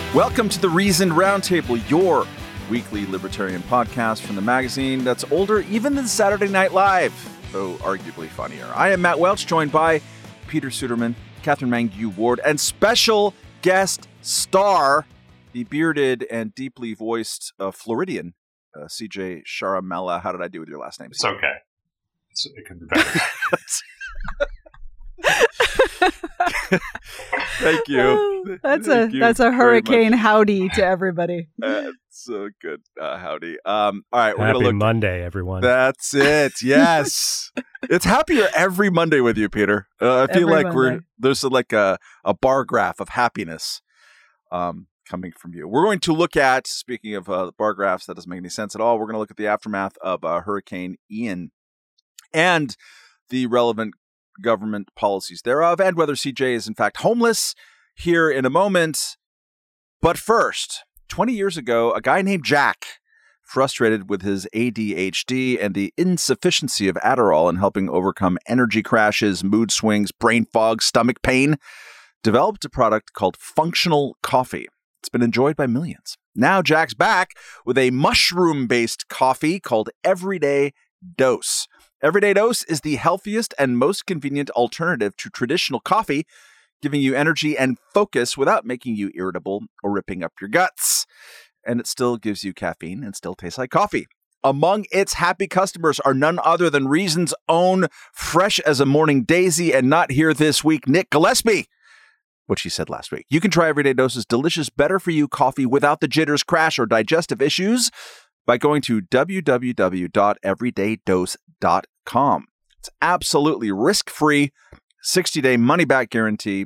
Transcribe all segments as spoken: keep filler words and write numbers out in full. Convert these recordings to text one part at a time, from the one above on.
Welcome to the Reasoned Roundtable, your weekly libertarian podcast from the magazine that's older even than Saturday Night Live, though arguably funnier. I am Matt Welch, joined by Peter Suderman, Catherine Mangue Ward, and special guest star, the bearded and deeply voiced uh, Floridian, uh, C J Sharamella. How did I do with your last name? It's okay. It's, it could be better. Thank you. That's Thank a you that's a very hurricane much. howdy to everybody. That's so good. Uh, howdy. Um, all right, we're Happy gonna look. Monday, everyone. That's it. Yes, it's happier every Monday with you, Peter. Uh, I feel Every like we're Monday. there's a, like a a bar graph of happiness um, coming from you. We're going to look at, speaking of uh, bar graphs, that doesn't make any sense at all. We're going to look at the aftermath of uh, Hurricane Ian and the relevant government policies thereof, and whether C J is in fact homeless, here in a moment. But first, twenty years ago, a guy named Jack, frustrated with his A D H D and the insufficiency of Adderall in helping overcome energy crashes, mood swings, brain fog, stomach pain, developed a product called Functional Coffee. It's been enjoyed by millions. Now Jack's back with a mushroom-based coffee called Everyday Dose. Everyday Dose is the healthiest and most convenient alternative to traditional coffee, giving you energy and focus without making you irritable or ripping up your guts. And it still gives you caffeine and still tastes like coffee. Among its happy customers are none other than Reason's own fresh as a morning daisy and not here this week, Nick Gillespie. What she said last week. You can try Everyday Dose's delicious, better-for-you coffee without the jitters, crash, or digestive issues by going to w w w dot everyday dose dot com. It's absolutely risk-free, sixty-day money-back guarantee.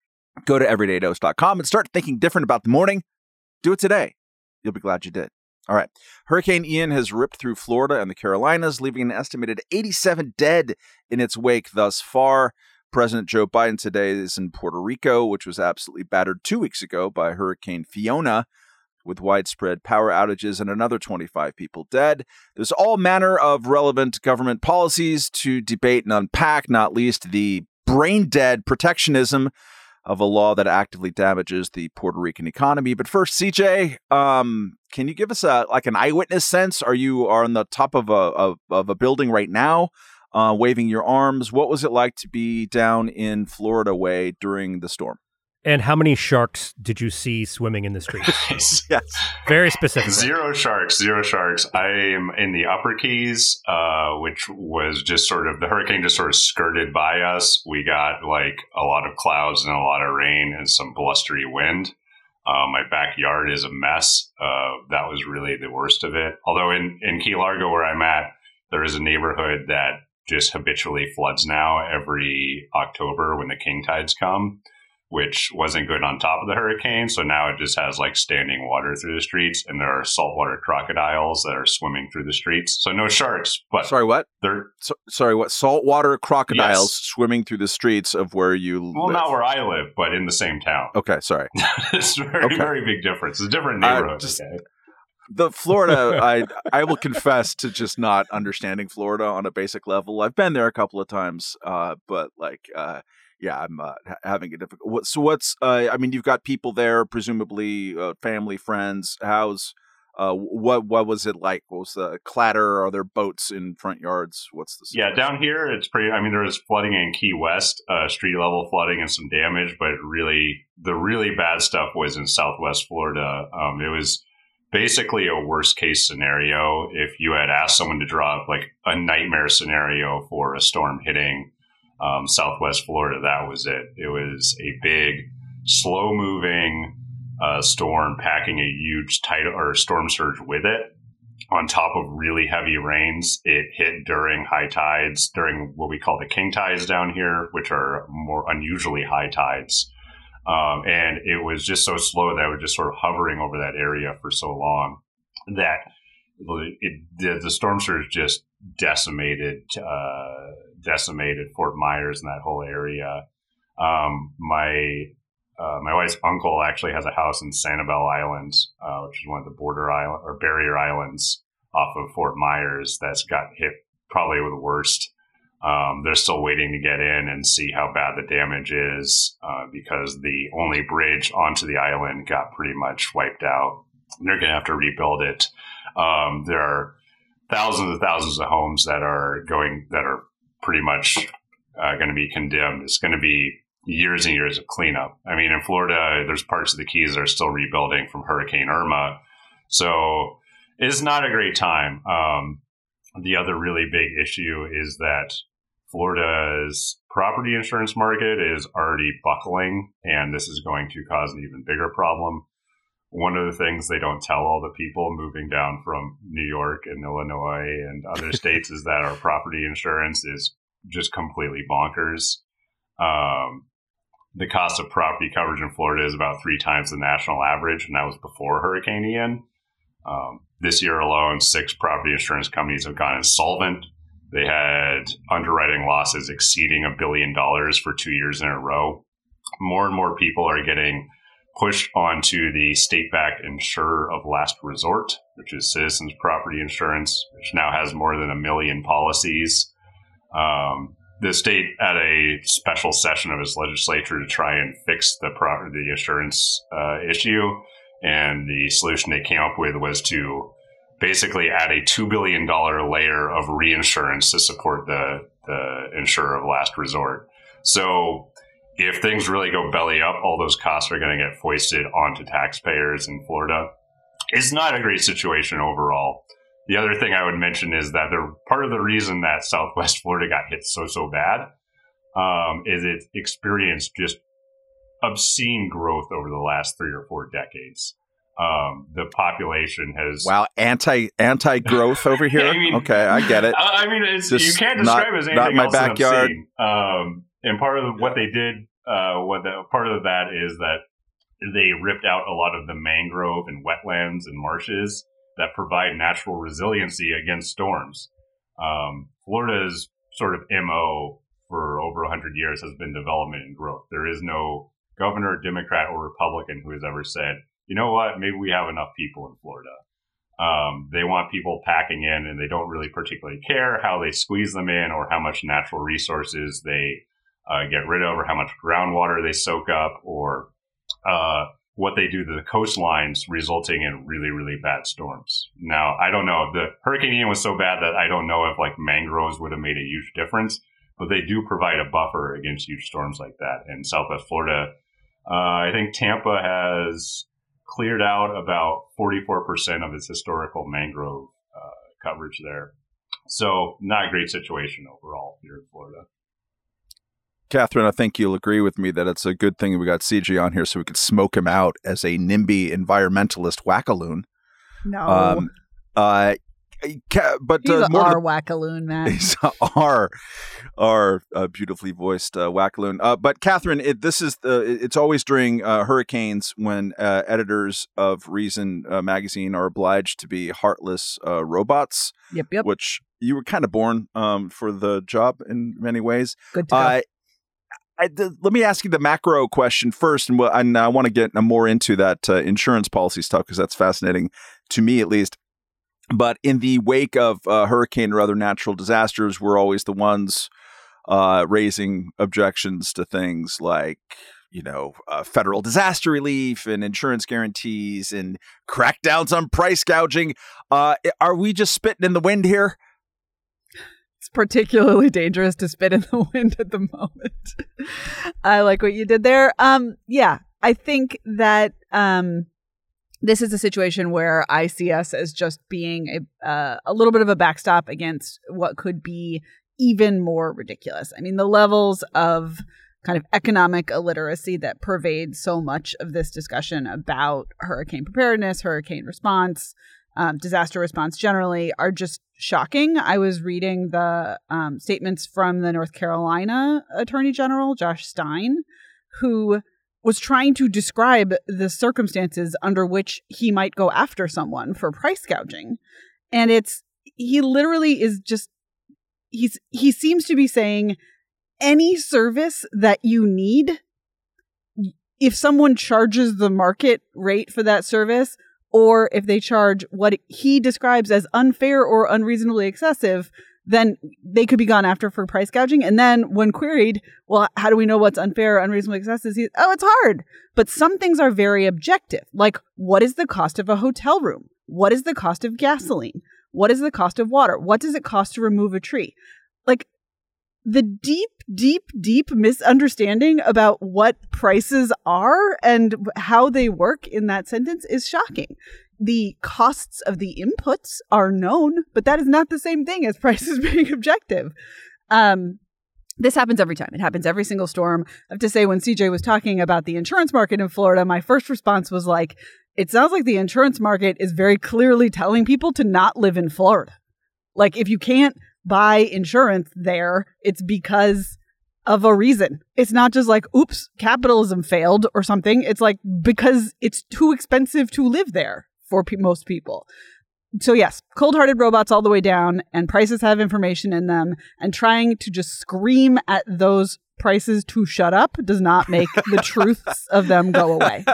Go to everyday dose dot com and start thinking different about the morning. Do it today. You'll be glad you did. All right. Hurricane Ian has ripped through Florida and the Carolinas, leaving an estimated eighty-seven dead in its wake thus far. President Joe Biden today is in Puerto Rico, which was absolutely battered two weeks ago by Hurricane Fiona, with widespread power outages and another twenty-five people dead. There's all manner of relevant government policies to debate and unpack, not least the brain-dead protectionism of a law that actively damages the Puerto Rican economy. But first, C J, um, can you give us a like an eyewitness sense? Are you are on the top of a of, of a building right now, uh, waving your arms? What was it like to be down in Florida way during the storm? And how many sharks did you see swimming in the streets? Yes. Very specific. Zero sharks, zero sharks. I am in the Upper Keys, uh, which was just sort of, the hurricane just sort of skirted by us. We got like a lot of clouds and a lot of rain and some blustery wind. Uh, my backyard is a mess. Uh, that was really the worst of it. Although in, in Key Largo, where I'm at, there is a neighborhood that just habitually floods now every October when the king tides come, which wasn't good on top of the hurricane. So now it just has like standing water through the streets, and there are saltwater crocodiles that are swimming through the streets. So no sharks, but Sorry, what? they're So, sorry, what? Saltwater crocodiles Yes. swimming through the streets of where you well, live. not where I live, but in the same town. Okay, sorry. It's a very, Okay. very big difference. It's a different I neighborhood. just- okay? The Florida, I I will confess to just not understanding Florida on a basic level. I've been there a couple of times, uh, but like, uh, yeah, I'm uh, ha- having a difficult. What, so what's? Uh, I mean, you've got people there, presumably uh, family, friends. How's? Uh, what what was it like? What was the clatter? Are there boats in front yards? What's the Yeah, situation? down here, it's pretty, I mean, there was flooding in Key West, uh, street level flooding and some damage, but really, the really bad stuff was in Southwest Florida. Um, it was basically a worst case scenario. If you had asked someone to draw up like a nightmare scenario for a storm hitting um, Southwest Florida, that was it. It was a big, slow moving uh, storm packing a huge tidal or storm surge with it. On top of really heavy rains, it hit during high tides, during what we call the king tides down here, which are more unusually high tides. Um, and it was just so slow that it was just sort of hovering over that area for so long that it, the, the storm surge just decimated, uh, decimated Fort Myers and that whole area. Um, my uh, my wife's uncle actually has a house in Sanibel Islands, uh, which is one of the border island or barrier islands off of Fort Myers that's got hit probably with the worst Um, they're still waiting to get in and see how bad the damage is uh, because the only bridge onto the island got pretty much wiped out. They're going to have to rebuild it. Um, there are thousands and thousands of homes that are going that are pretty much uh, going to be condemned. It's going to be years and years of cleanup. I mean, in Florida, there's parts of the Keys that are still rebuilding from Hurricane Irma. So it's not a great time. Um, the other really big issue is that Florida's property insurance market is already buckling, and this is going to cause an even bigger problem. One of the things they don't tell all the people moving down from New York and Illinois and other states is that our property insurance is just completely bonkers. Um, the cost of property coverage in Florida is about three times the national average, and that was before Hurricane Ian. Um, this year alone, six property insurance companies have gone insolvent. They had underwriting losses exceeding a billion dollars for two years in a row. More and more people are getting pushed onto the state-backed insurer of last resort, which is Citizens Property Insurance, which now has more than a million policies. Um, the state had a special session of its legislature to try and fix the property insurance uh, issue, and the solution they came up with was to basically add a two billion dollars layer of reinsurance to support the, the insurer of last resort. So if things really go belly up, all those costs are going to get foisted onto taxpayers in Florida. It's not a great situation overall. The other thing I would mention is that the part of the reason that Southwest Florida got hit so, so bad um, is it experienced just obscene growth over the last three or four decades. Um, the population has wow anti anti growth over here. I mean, okay, I get it. I mean, it's, you can't describe not, it as anything not my else backyard. Um, and part of what they did, uh, what the, part of that is that they ripped out a lot of the mangrove and wetlands and marshes that provide natural resiliency against storms. Um, Florida's sort of M O for over one hundred years has been development and growth. There is no governor, Democrat, or Republican who has ever said, you know what, maybe we have enough people in Florida. Um, they want people packing in, and they don't really particularly care how they squeeze them in or how much natural resources they uh, get rid of or how much groundwater they soak up or uh, what they do to the coastlines, resulting in really, really bad storms. Now, I don't know. The Hurricane Ian was so bad that I don't know if like mangroves would have made a huge difference, but they do provide a buffer against huge storms like that. In Southwest Florida, uh, I think Tampa has cleared out about forty-four percent of its historical mangrove uh, coverage there. So not a great situation overall here in Florida. Catherine, I think you'll agree with me that it's a good thing we got C J on here so we could smoke him out as a NIMBY environmentalist wackaloon. No. Um, uh, but he's uh, our wackaloon, man. He's our, our uh, beautifully voiced uh, wackaloon. Uh, but Catherine, it, this is the. It's always during uh, hurricanes when uh, editors of Reason uh, magazine are obliged to be heartless uh, robots. Yep, yep. Which you were kind of born um, for the job in many ways. Good to go. Uh, I, the, let me ask you the macro question first, and, and I want to get more into that uh, insurance policy stuff because that's fascinating to me, at least. But in the wake of uh, hurricane or other natural disasters, we're always the ones uh, raising objections to things like, you know, uh, federal disaster relief and insurance guarantees and crackdowns on price gouging. Uh, are we just spitting in the wind here? It's particularly dangerous to spit in the wind at the moment. I like what you did there. Um, yeah, I think that um, this is a situation where I see us as just being a, uh, a little bit of a backstop against what could be even more ridiculous. I mean, the levels of kind of economic illiteracy that pervade so much of this discussion about hurricane preparedness, hurricane response, um, disaster response generally are just shocking. I was reading the um, statements from the North Carolina Attorney General, Josh Stein, who was trying to describe the circumstances under which he might go after someone for price gouging. And it's, he literally is just, he's, he seems to be saying any service that you need, if someone charges the market rate for that service, or if they charge what he describes as unfair or unreasonably excessive, then they could be gone after for price gouging. And then when queried, well, how do we know what's unfair, unreasonable excessive? Oh, it's hard. But some things are very objective. Like, what is the cost of a hotel room? What is the cost of gasoline? What is the cost of water? What does it cost to remove a tree? Like, the deep, deep, deep misunderstanding about what prices are and how they work in that sentence is shocking. The costs of the inputs are known, but that is not the same thing as prices being objective. Um, this happens every time. It happens every single storm. I have to say, when C J was talking about the insurance market in Florida, my first response was like, it sounds like the insurance market is very clearly telling people to not live in Florida. Like, if you can't buy insurance there, it's because of a reason. It's not just like, oops, capitalism failed or something. It's like, because it's too expensive to live there for pe- most people. So yes, cold-hearted robots all the way down, and prices have information in them, and trying to just scream at those prices to shut up does not make the truths of them go away.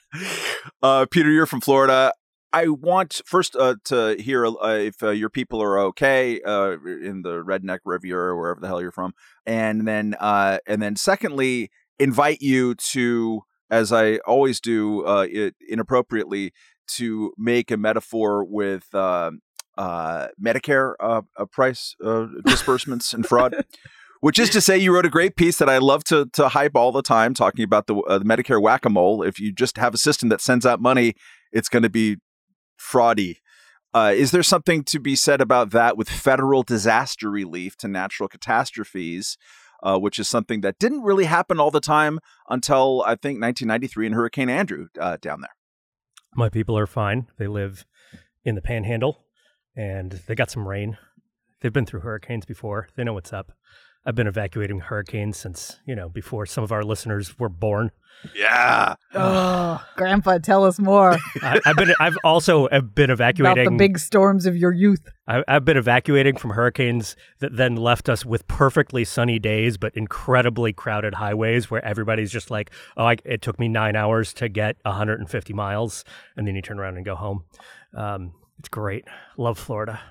Uh, Peter, you're from Florida. I want first uh, to hear uh, if uh, your people are okay uh, in the Redneck Riviera, wherever the hell you're from, and then uh, and then secondly, invite you to, as I always do, uh, it, inappropriately, to make a metaphor with uh, uh, Medicare uh, uh, price uh, disbursements and fraud. Which is to say, you wrote a great piece that I love to to hype all the time, talking about the, uh, the Medicare whack-a-mole. If you just have a system that sends out money, it's going to be fraudy. Uh, is there something to be said about that with federal disaster relief to natural catastrophes, uh, which is something that didn't really happen all the time until, I think, nineteen ninety-three and Hurricane Andrew uh, down there? My people are fine. They live in the Panhandle, and they got some rain. They've been through hurricanes before. They know what's up. I've been evacuating hurricanes since, you know, before some of our listeners were born. Yeah. Oh, Grandpa, tell us more. I, I've been. I've also have been evacuating about the big storms of your youth. I, I've been evacuating from hurricanes that then left us with perfectly sunny days, but incredibly crowded highways where everybody's just like, "Oh, I, it took me nine hours to get one hundred fifty miles," and then you turn around and go home. Um, it's great. Love Florida.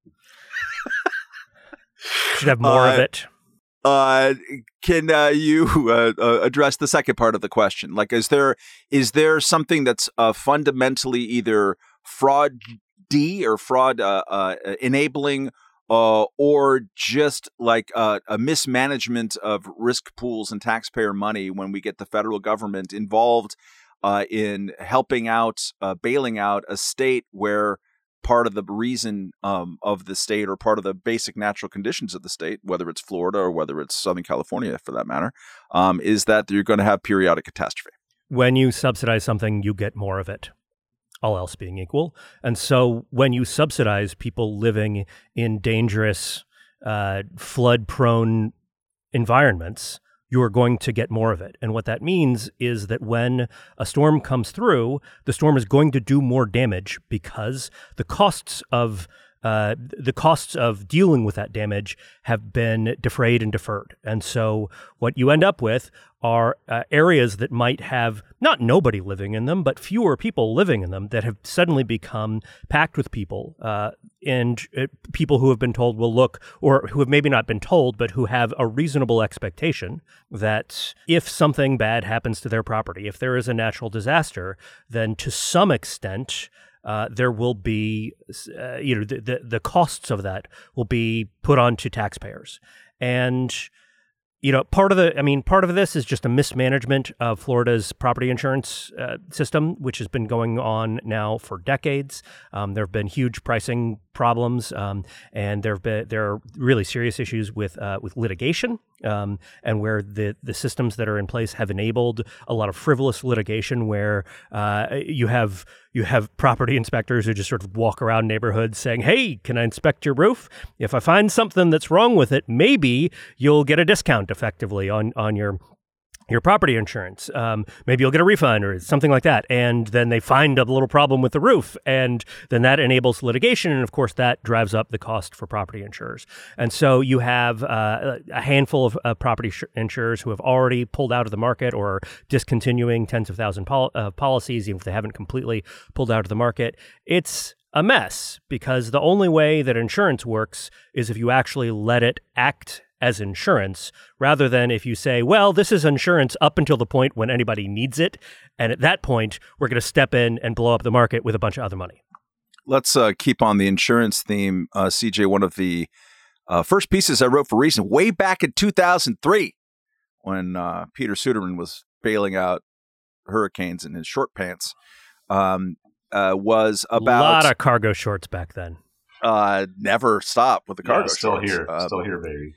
Should have more uh, of it. Uh, can uh, you uh, uh, address the second part of the question? Like, is there is there something that's uh, fundamentally either fraud-y or fraud uh, uh, enabling, uh, or just like uh, a mismanagement of risk pools and taxpayer money when we get the federal government involved uh, in helping out, uh, bailing out a state where part of the reason um, of the state, or part of the basic natural conditions of the state, whether it's Florida or whether it's Southern California for that matter, um, is that you're going to have periodic catastrophe. When you subsidize something, you get more of it, all else being equal. And so when you subsidize people living in dangerous, uh, flood-prone environments, you are going to get more of it. And what that means is that when a storm comes through, the storm is going to do more damage because the costs of uh, the costs of dealing with that damage have been defrayed and deferred. And so what you end up with are uh, areas that might have not nobody living in them, but fewer people living in them that have suddenly become packed with people uh, and uh, people who have been told, well, look, or who have maybe not been told, but who have a reasonable expectation that if something bad happens to their property, if there is a natural disaster, then to some extent, Uh, there will be, uh, you know, the, the the costs of that will be put onto taxpayers, and you know, part of the, I mean, part of this is just a mismanagement of Florida's property insurance uh, system, which has been going on now for decades. Um, there have been huge pricing problems, um, and there have been there are really serious issues with uh, with litigation, um, and where the the systems that are in place have enabled a lot of frivolous litigation, where uh, you have you have property inspectors who just sort of walk around neighborhoods saying, "Hey, can I inspect your roof? If I find something that's wrong with it, maybe you'll get a discount effectively on on your." your property insurance. Um, maybe you'll get a refund or something like that. And then they find a little problem with the roof. And then that enables litigation. And of course, that drives up the cost for property insurers. And so you have uh, a handful of uh, property sh- insurers who have already pulled out of the market or discontinuing tens of thousands pol- uh, policies, even if they haven't completely pulled out of the market. It's a mess, because the only way that insurance works is if you actually let it act as insurance, rather than if you say, well, this is insurance up until the point when anybody needs it. And at that point, we're going to step in and blow up the market with a bunch of other money. Let's uh, keep on the insurance theme. Uh, C J, one of the uh, first pieces I wrote for Reason way back in two thousand three when uh, Peter Suderman was bailing out hurricanes in his short pants um, uh, was about... A lot of cargo shorts back then. Uh, never stop with the cargo yeah, still shorts. here. Uh, still here, baby.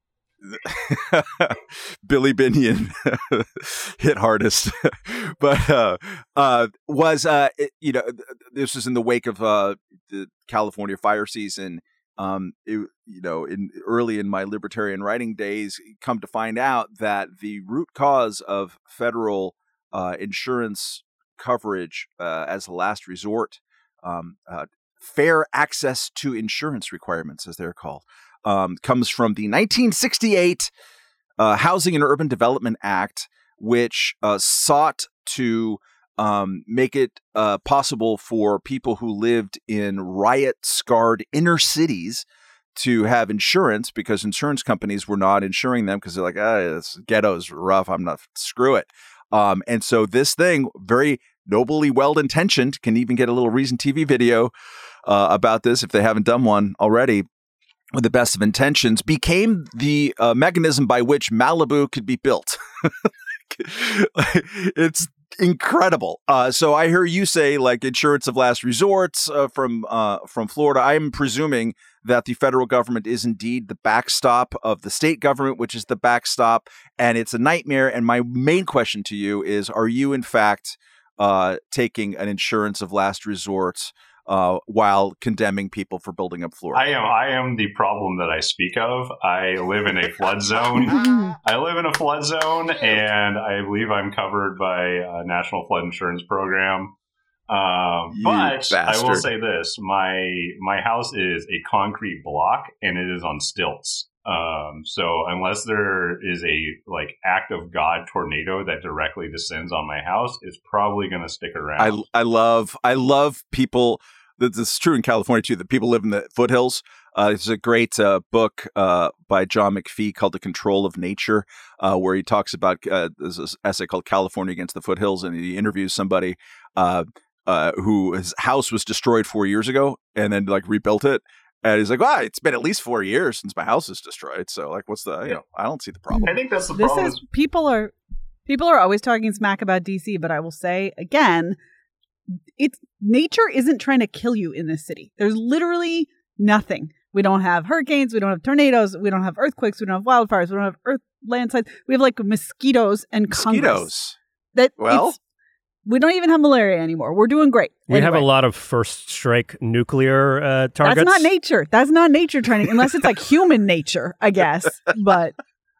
Billy Binion hit hardest, but uh, uh, was uh, it, you know this was in the wake of uh, the California fire season. Um, it, you know, in early in my libertarian writing days, come to find out that the root cause of federal uh, insurance coverage uh, as a last resort, um, uh, fair access to insurance requirements, as they're called. Um, comes from the nineteen sixty-eight uh, Housing and Urban Development Act, which uh, sought to um, make it uh, possible for people who lived in riot-scarred inner cities to have insurance, because insurance companies were not insuring them because they're like, ah, this ghetto's rough, I'm not, screw it. Um, and so this thing, very nobly well-intentioned, can even get a little Reason T V video uh, about this if they haven't done one already, with the best of intentions, became the uh, mechanism by which Malibu could be built. It's incredible. Uh, so I hear you say, like, insurance of last resorts uh, from uh, from Florida. I'm presuming that the federal government is indeed the backstop of the state government, which is the backstop, and it's a nightmare. And my main question to you is, are you in fact uh, taking an insurance of last resort Uh, while condemning people for building up Florida? I am. I am the problem that I speak of. I live in a flood zone. I live in a flood zone, and I believe I'm covered by a National Flood Insurance Program. Um, but bastard. I will say this: my my house is a concrete block, and it is on stilts. Um, so unless there is a like act of God tornado that directly descends on my house, it's probably going to stick around. I I love I love people. This is true in California too. That people live in the foothills. Uh, there's a great uh, book uh, by John McPhee called "The Control of Nature," uh, where he talks about uh, there's this essay called "California Against the Foothills," and he interviews somebody uh, uh, who his house was destroyed four years ago, and then like rebuilt it. And he's like, "Well, it's been at least four years since my house is destroyed. So, like, what's the? You know, I don't see the problem." I think that's the This problem. is people are people are always talking smack about D C, but I will say again, it's nature isn't trying to kill you in this city. There's literally nothing. We don't have hurricanes. We don't have tornadoes. We don't have earthquakes. We don't have wildfires. We don't have earth landslides. We have like mosquitoes and Congress. Mosquitoes. That Well, it's- we don't even have malaria anymore. We're doing great. We have a Anyway. lot of first strike nuclear uh, targets. That's not nature. That's not nature trying to, unless it's like human nature, I guess. But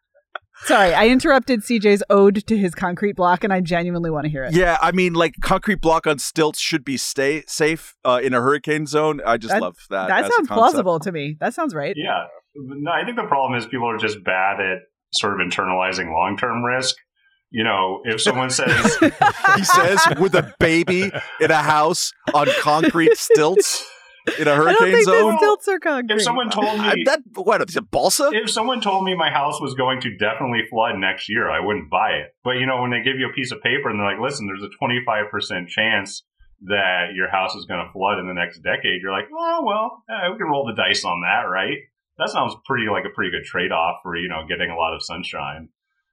sorry, I interrupted C J's ode to his concrete block, and I genuinely want to hear it. yeah, I mean, like concrete block on stilts should be stay safe uh, in a hurricane zone. I just That- love that. That as a sounds concept. plausible to me. That sounds right. Yeah. No, I think the problem is people are just bad at sort of internalizing long-term risk. You know, if someone says, He says, with a baby in a house on concrete stilts in a I don't hurricane think zone. the stilts are concrete. if someone told I, me, that what is it, balsa? if someone told me my house was going to definitely flood next year, I wouldn't buy it. But, you know, when they give you a piece of paper and they're like, listen, there's a twenty-five percent chance that your house is going to flood in the next decade, you're like, oh, well, eh, we can roll the dice on that, right? That sounds pretty like a pretty good trade-off for, you know, getting a lot of sunshine.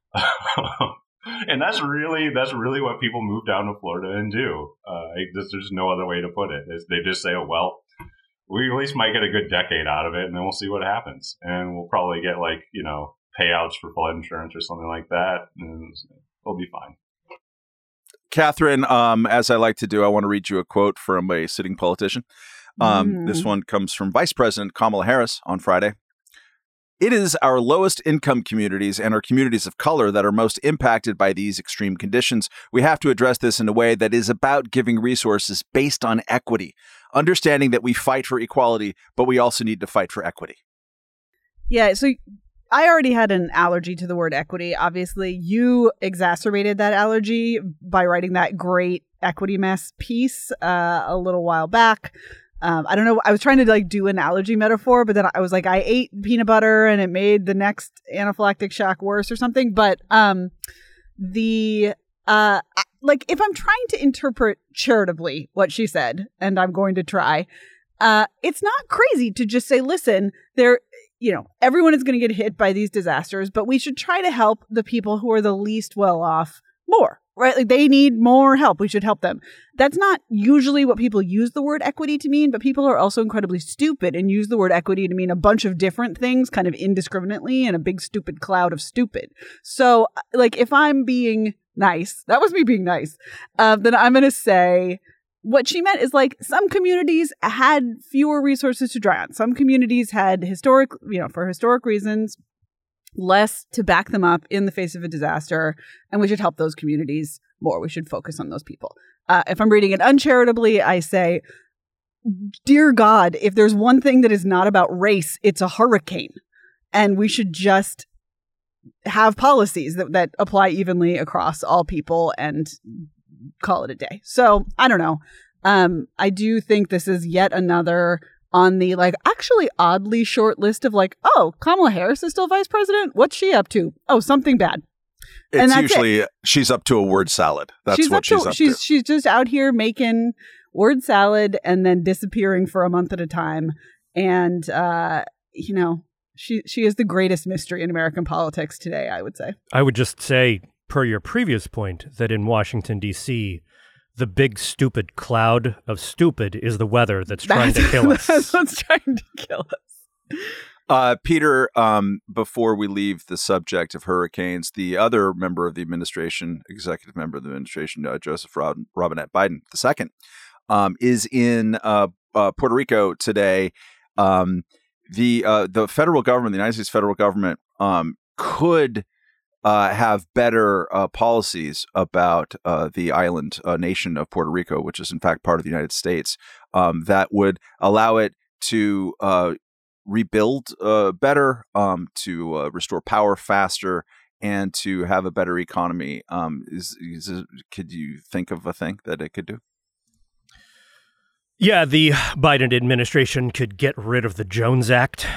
And that's really that's really what people move down to Florida and do. Uh, I, there's, there's no other way to put it. It's, they just say, oh, well, we at least might get a good decade out of it, and then we'll see what happens. And we'll probably get, like, you know, payouts for flood insurance or something like that, and it'll be fine. Catherine, um, as I like to do, I want to read you a quote from a sitting politician. Um, Mm. This one comes from Vice President Kamala Harris on Friday. It is our lowest income communities and our communities of color that are most impacted by these extreme conditions. We have to address this in a way that is about giving resources based on equity, understanding that we fight for equality, but we also need to fight for equity. Yeah, so I already had an allergy to the word equity. Obviously, you exacerbated that allergy by writing that great equity mess piece uh, a little while back. Um, I don't know. I was trying to like do an allergy metaphor, but then I was like, I ate peanut butter and it made the next anaphylactic shock worse or something. But um, the uh, like if I'm trying to interpret charitably what she said, and I'm going to try, uh, it's not crazy to just say, listen, there, you know, everyone is going to get hit by these disasters, but we should try to help the people who are the least well off more. Right? Like they need more help. We should help them. That's not usually what people use the word equity to mean, but people are also incredibly stupid and use the word equity to mean a bunch of different things kind of indiscriminately in a big stupid cloud of stupid. So like if I'm being nice, that was me being nice, uh, then I'm going to say what she meant is like some communities had fewer resources to draw on. Some communities had historic, you know, for historic reasons, less to back them up in the face of a disaster, and we should help those communities more. We should focus on those people. Uh, if I'm reading it uncharitably, I say, dear God, if there's one thing that is not about race, it's a hurricane. And we should just have policies that, that apply evenly across all people and call it a day. So I don't know. Um, I do think this is yet another on the like actually oddly short list of like, oh, Kamala Harris is still vice president. What's she up to? Oh, something bad. It's and that's usually it. She's up to a word salad. That's she's what up she's to, up she's, to. She's just out here making word salad and then disappearing for a month at a time. And, uh, you know, she she is the greatest mystery in American politics today, I would say. I would just say, per your previous point, that in Washington, D C, the big stupid cloud of stupid is the weather that's trying that's, to kill us. That's what's trying to kill us. Uh, Peter, um, before we leave the subject of hurricanes, the other member of the administration, executive member of the administration, uh, Joseph Rob- Robinette Biden the second, um, is in uh, uh, Puerto Rico today. Um, the uh, the federal government, the United States federal government, um, could Uh, have better uh, policies about uh, the island uh, nation of Puerto Rico, which is in fact part of the United States, um, that would allow it to uh, rebuild uh, better, um, to uh, restore power faster, and to have a better economy. Um, is, is it, could you think of a thing that it could do? Yeah, the Biden administration could get rid of the Jones Act.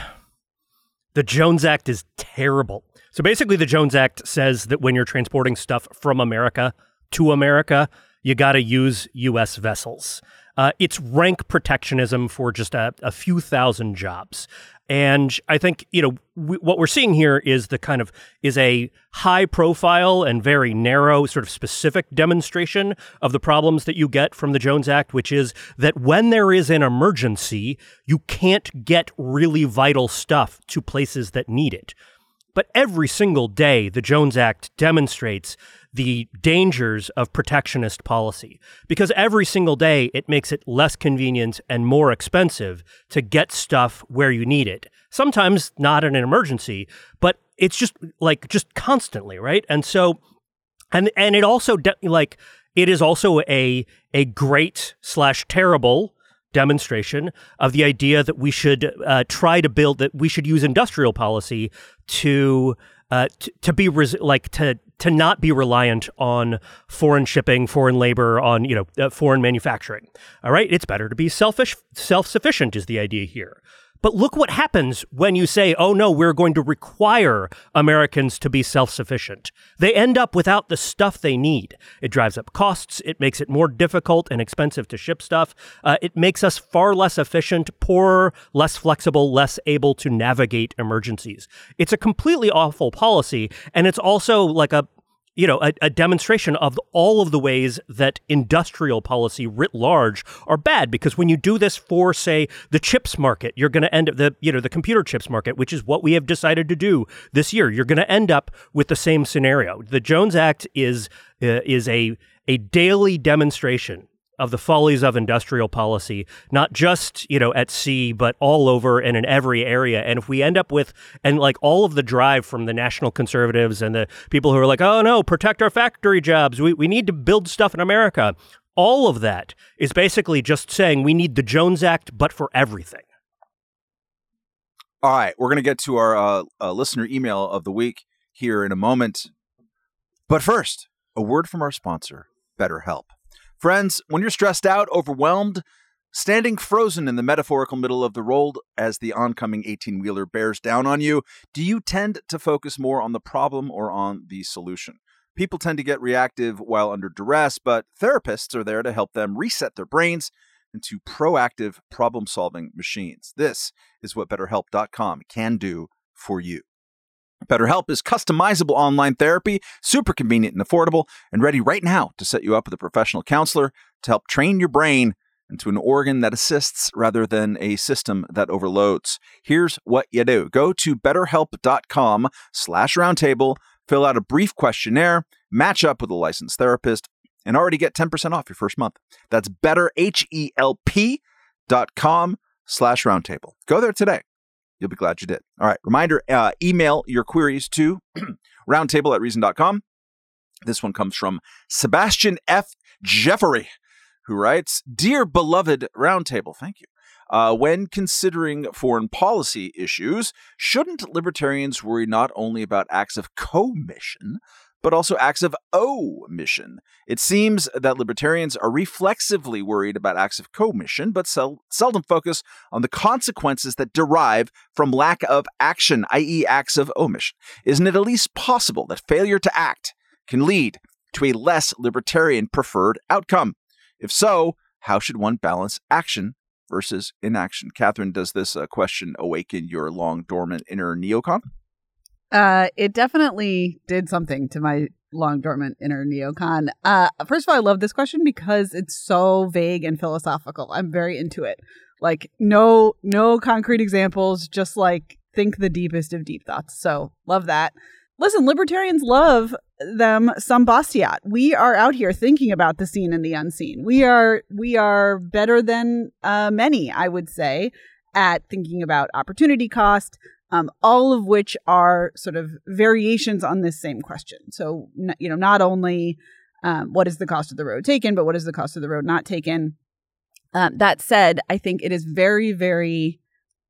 The Jones Act is terrible. So basically, the Jones Act says that when you're transporting stuff from America to America, you got to use U S vessels. Uh, it's rank protectionism for just a, a few thousand jobs. And I think, you know, w- what we're seeing here is the kind of is a high profile and very narrow sort of specific demonstration of the problems that you get from the Jones Act, which is that when there is an emergency, you can't get really vital stuff to places that need it. But every single day, the Jones Act demonstrates the dangers of protectionist policy, because every single day it makes it less convenient and more expensive to get stuff where you need it. Sometimes not in an emergency, but it's just like just constantly, right? And so, and and it also de- like it is also a a great slash terrible demonstration of the idea that we should uh, try to build that we should use industrial policy to uh, t- to be res- like to to not be reliant on foreign shipping, foreign labor, on you know uh, foreign manufacturing. All right, it's better to be selfish, self-sufficient is the idea here. But look what happens when you say, oh, no, we're going to require Americans to be self-sufficient. They end up without the stuff they need. It drives up costs. It makes it more difficult and expensive to ship stuff. Uh, it makes us far less efficient, poorer, less flexible, less able to navigate emergencies. It's a completely awful policy. And it's also like a you know, a, a demonstration of all of the ways that industrial policy writ large are bad. Because when you do this for, say, the chips market, you're going to end up the, you know, the computer chips market, which is what we have decided to do this year. You're going to end up with the same scenario. The Jones Act is uh, is a a daily demonstration of the follies of industrial policy, not just, you know, at sea, but all over and in every area. And if we end up with, and like all of the drive from the national conservatives and the people who are like, oh no, protect our factory jobs, we, we need to build stuff in America. All of that is basically just saying we need the Jones Act, but for everything. All right, we're going to get to our uh, uh, listener email of the week here in a moment. But first, a word from our sponsor, BetterHelp. Friends, when you're stressed out, overwhelmed, Standing frozen in the metaphorical middle of the road as the oncoming eighteen-wheeler bears down on you, do you tend to focus more on the problem or on the solution? People tend to get reactive while under duress, but therapists are there to help them reset their brains into proactive problem-solving machines. This is what BetterHelp dot com can do for you. BetterHelp is customizable online therapy, super convenient and affordable, and ready right now to set you up with a professional counselor to help train your brain into an organ that assists rather than a system that overloads. Here's what you do. Go to BetterHelp.com slash roundtable, fill out a brief questionnaire, match up with a licensed therapist, and already get ten percent off your first month. That's BetterHelp.com slash roundtable. Go there today. You'll be glad you did. All right. Reminder, uh, email your queries to roundtable at reason dot com. This one comes from Sebastian F. Jeffery, who writes, Dear beloved Roundtable, thank you. Uh, when considering foreign policy issues, shouldn't libertarians worry not only about acts of commission, but also acts of omission? It seems that libertarians are reflexively worried about acts of commission, but sel- seldom focus on the consequences that derive from lack of action, that is acts of omission. Isn't it at least possible that failure to act can lead to a less libertarian preferred outcome? If so, how should one balance action versus inaction? Catherine, does this uh, question awaken your long dormant inner neocon? Uh, it definitely did something to my long dormant inner neocon. Uh, first of all, I love this question because it's so vague and philosophical. I'm very into it. Like no, no concrete examples, just like think the deepest of deep thoughts. So love that. Listen, libertarians love them some Bastiat. We are out here thinking about the seen and the unseen. We are we are better than uh, many, I would say, at thinking about opportunity cost, um, all of which are sort of variations on this same question. So, you know, not only um, what is the cost of the road taken, but what is the cost of the road not taken? Um, that said, I think it is very, very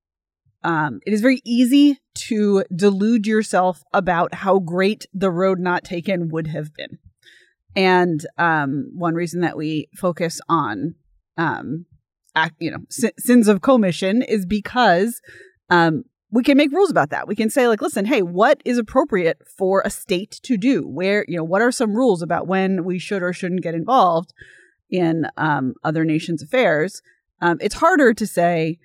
Um, it is very easy to delude yourself about how great the road not taken would have been. And um, one reason that we focus on, um, act, you know, s- sins of commission is because um, we can make rules about that. We can say, like, listen, hey, what is appropriate for a state to do? Where, you know, what are some rules about when we should or shouldn't get involved in um, other nations' affairs? Um, it's harder to say,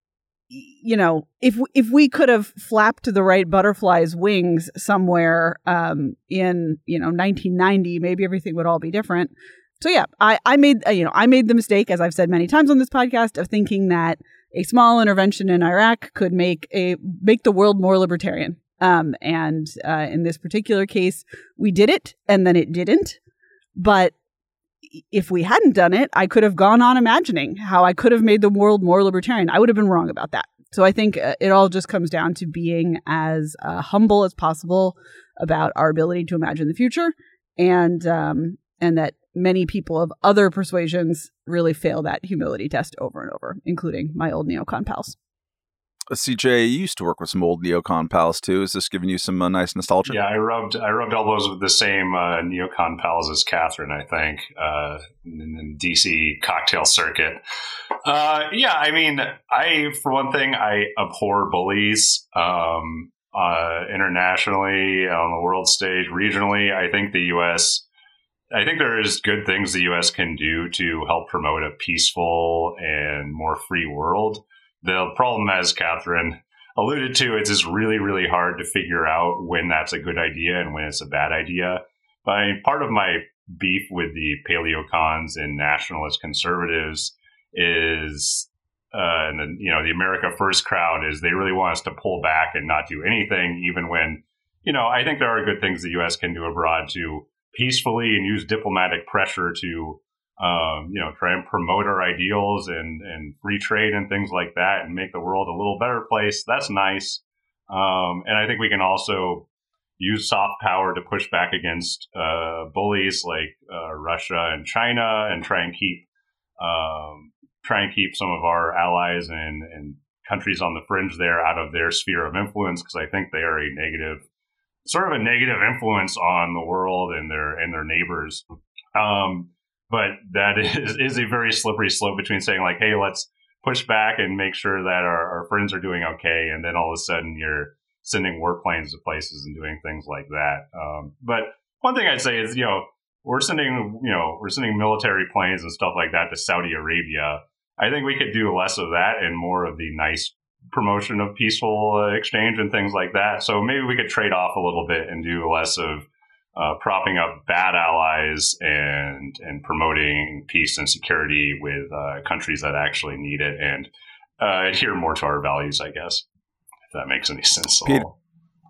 you know, if if we could have flapped the right butterfly's wings somewhere um, in, you know, nineteen ninety, maybe everything would all be different. So, yeah, I, I made, uh, you know, I made the mistake, as I've said many times on this podcast, of thinking that a small intervention in Iraq could make a make the world more libertarian. Um, and uh, in this particular case, we did it and then it didn't. But if we hadn't done it, I could have gone on imagining how I could have made the world more libertarian. I would have been wrong about that. So I think uh, it all just comes down to being as uh, humble as possible about our ability to imagine the future, and um, and that many people of other persuasions really fail that humility test over and over, including my old neocon pals. C J, you used to work with some old neocon pals too. Is this giving you some uh, nice nostalgia? Yeah, I rubbed I rubbed elbows with the same uh, neocon pals as Catherine, I think, uh, in the D C cocktail circuit. Uh, yeah, I mean, I for one thing, I abhor bullies um, uh, internationally, on the world stage, regionally. I think the U S I think there is good things the U S can do to help promote a peaceful and more free world. The problem, as Catherine alluded to, it's just really, really hard to figure out when that's a good idea and when it's a bad idea. But I mean, part of my beef with the paleocons and nationalist conservatives is, uh, and the, you know, the America First crowd is they really want us to pull back and not do anything, even when, you know, I think there are good things the U S can do abroad to peacefully and use diplomatic pressure to Um, you know, try and promote our ideals and, and free trade and things like that and make the world a little better place. That's nice. Um, and I think we can also use soft power to push back against uh, bullies like uh, Russia and China and try and keep um, try and keep some of our allies and, and countries on the fringe there out of their sphere of influence, because I think they are a negative, sort of a negative influence on the world and their and their neighbors. Um, but that is, is a very slippery slope between saying like, hey, let's push back and make sure that our, our friends are doing okay. And then all of a sudden you're sending warplanes to places and doing things like that. Um, but one thing I'd say is, you know, we're sending, you know, we're sending military planes and stuff like that to Saudi Arabia. I think we could do less of that and more of the nice promotion of peaceful uh, exchange and things like that. So maybe we could trade off a little bit and do less of uh, propping up bad allies and and promoting peace and security with uh, countries that actually need it, and uh, adhere more to our values, I guess, if that makes any sense at Peter, all.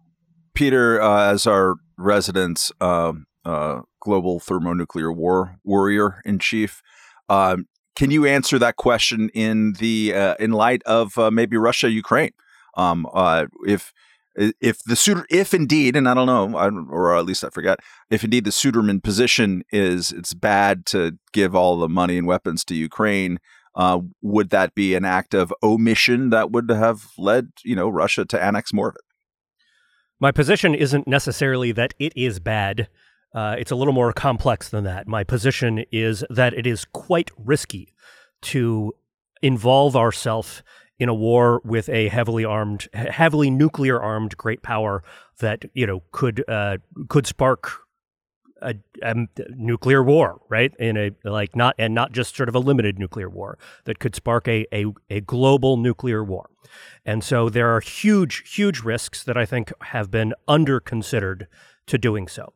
Peter uh, as our resident um, uh, global thermonuclear war warrior in chief, um, can you answer that question in the uh, in light of uh, maybe Russia, Ukraine? Um, uh, if if the Suder, if indeed, and I don't know, I, or at least I forget, if indeed the Suderman position is it's bad to give all the money and weapons to Ukraine, uh, would that be an act of omission that would have led, you know, Russia to annex more of it? My position isn't necessarily that it is bad. Uh, it's a little more complex than that. My position is that it is quite risky to involve ourselves in a war with a heavily armed, heavily nuclear armed great power that, you know, could uh, could spark a, a nuclear war, right? In a like not and not just sort of a limited nuclear war that could spark a a, a global nuclear war. And so there are huge, huge risks that I think have been under considered to doing so.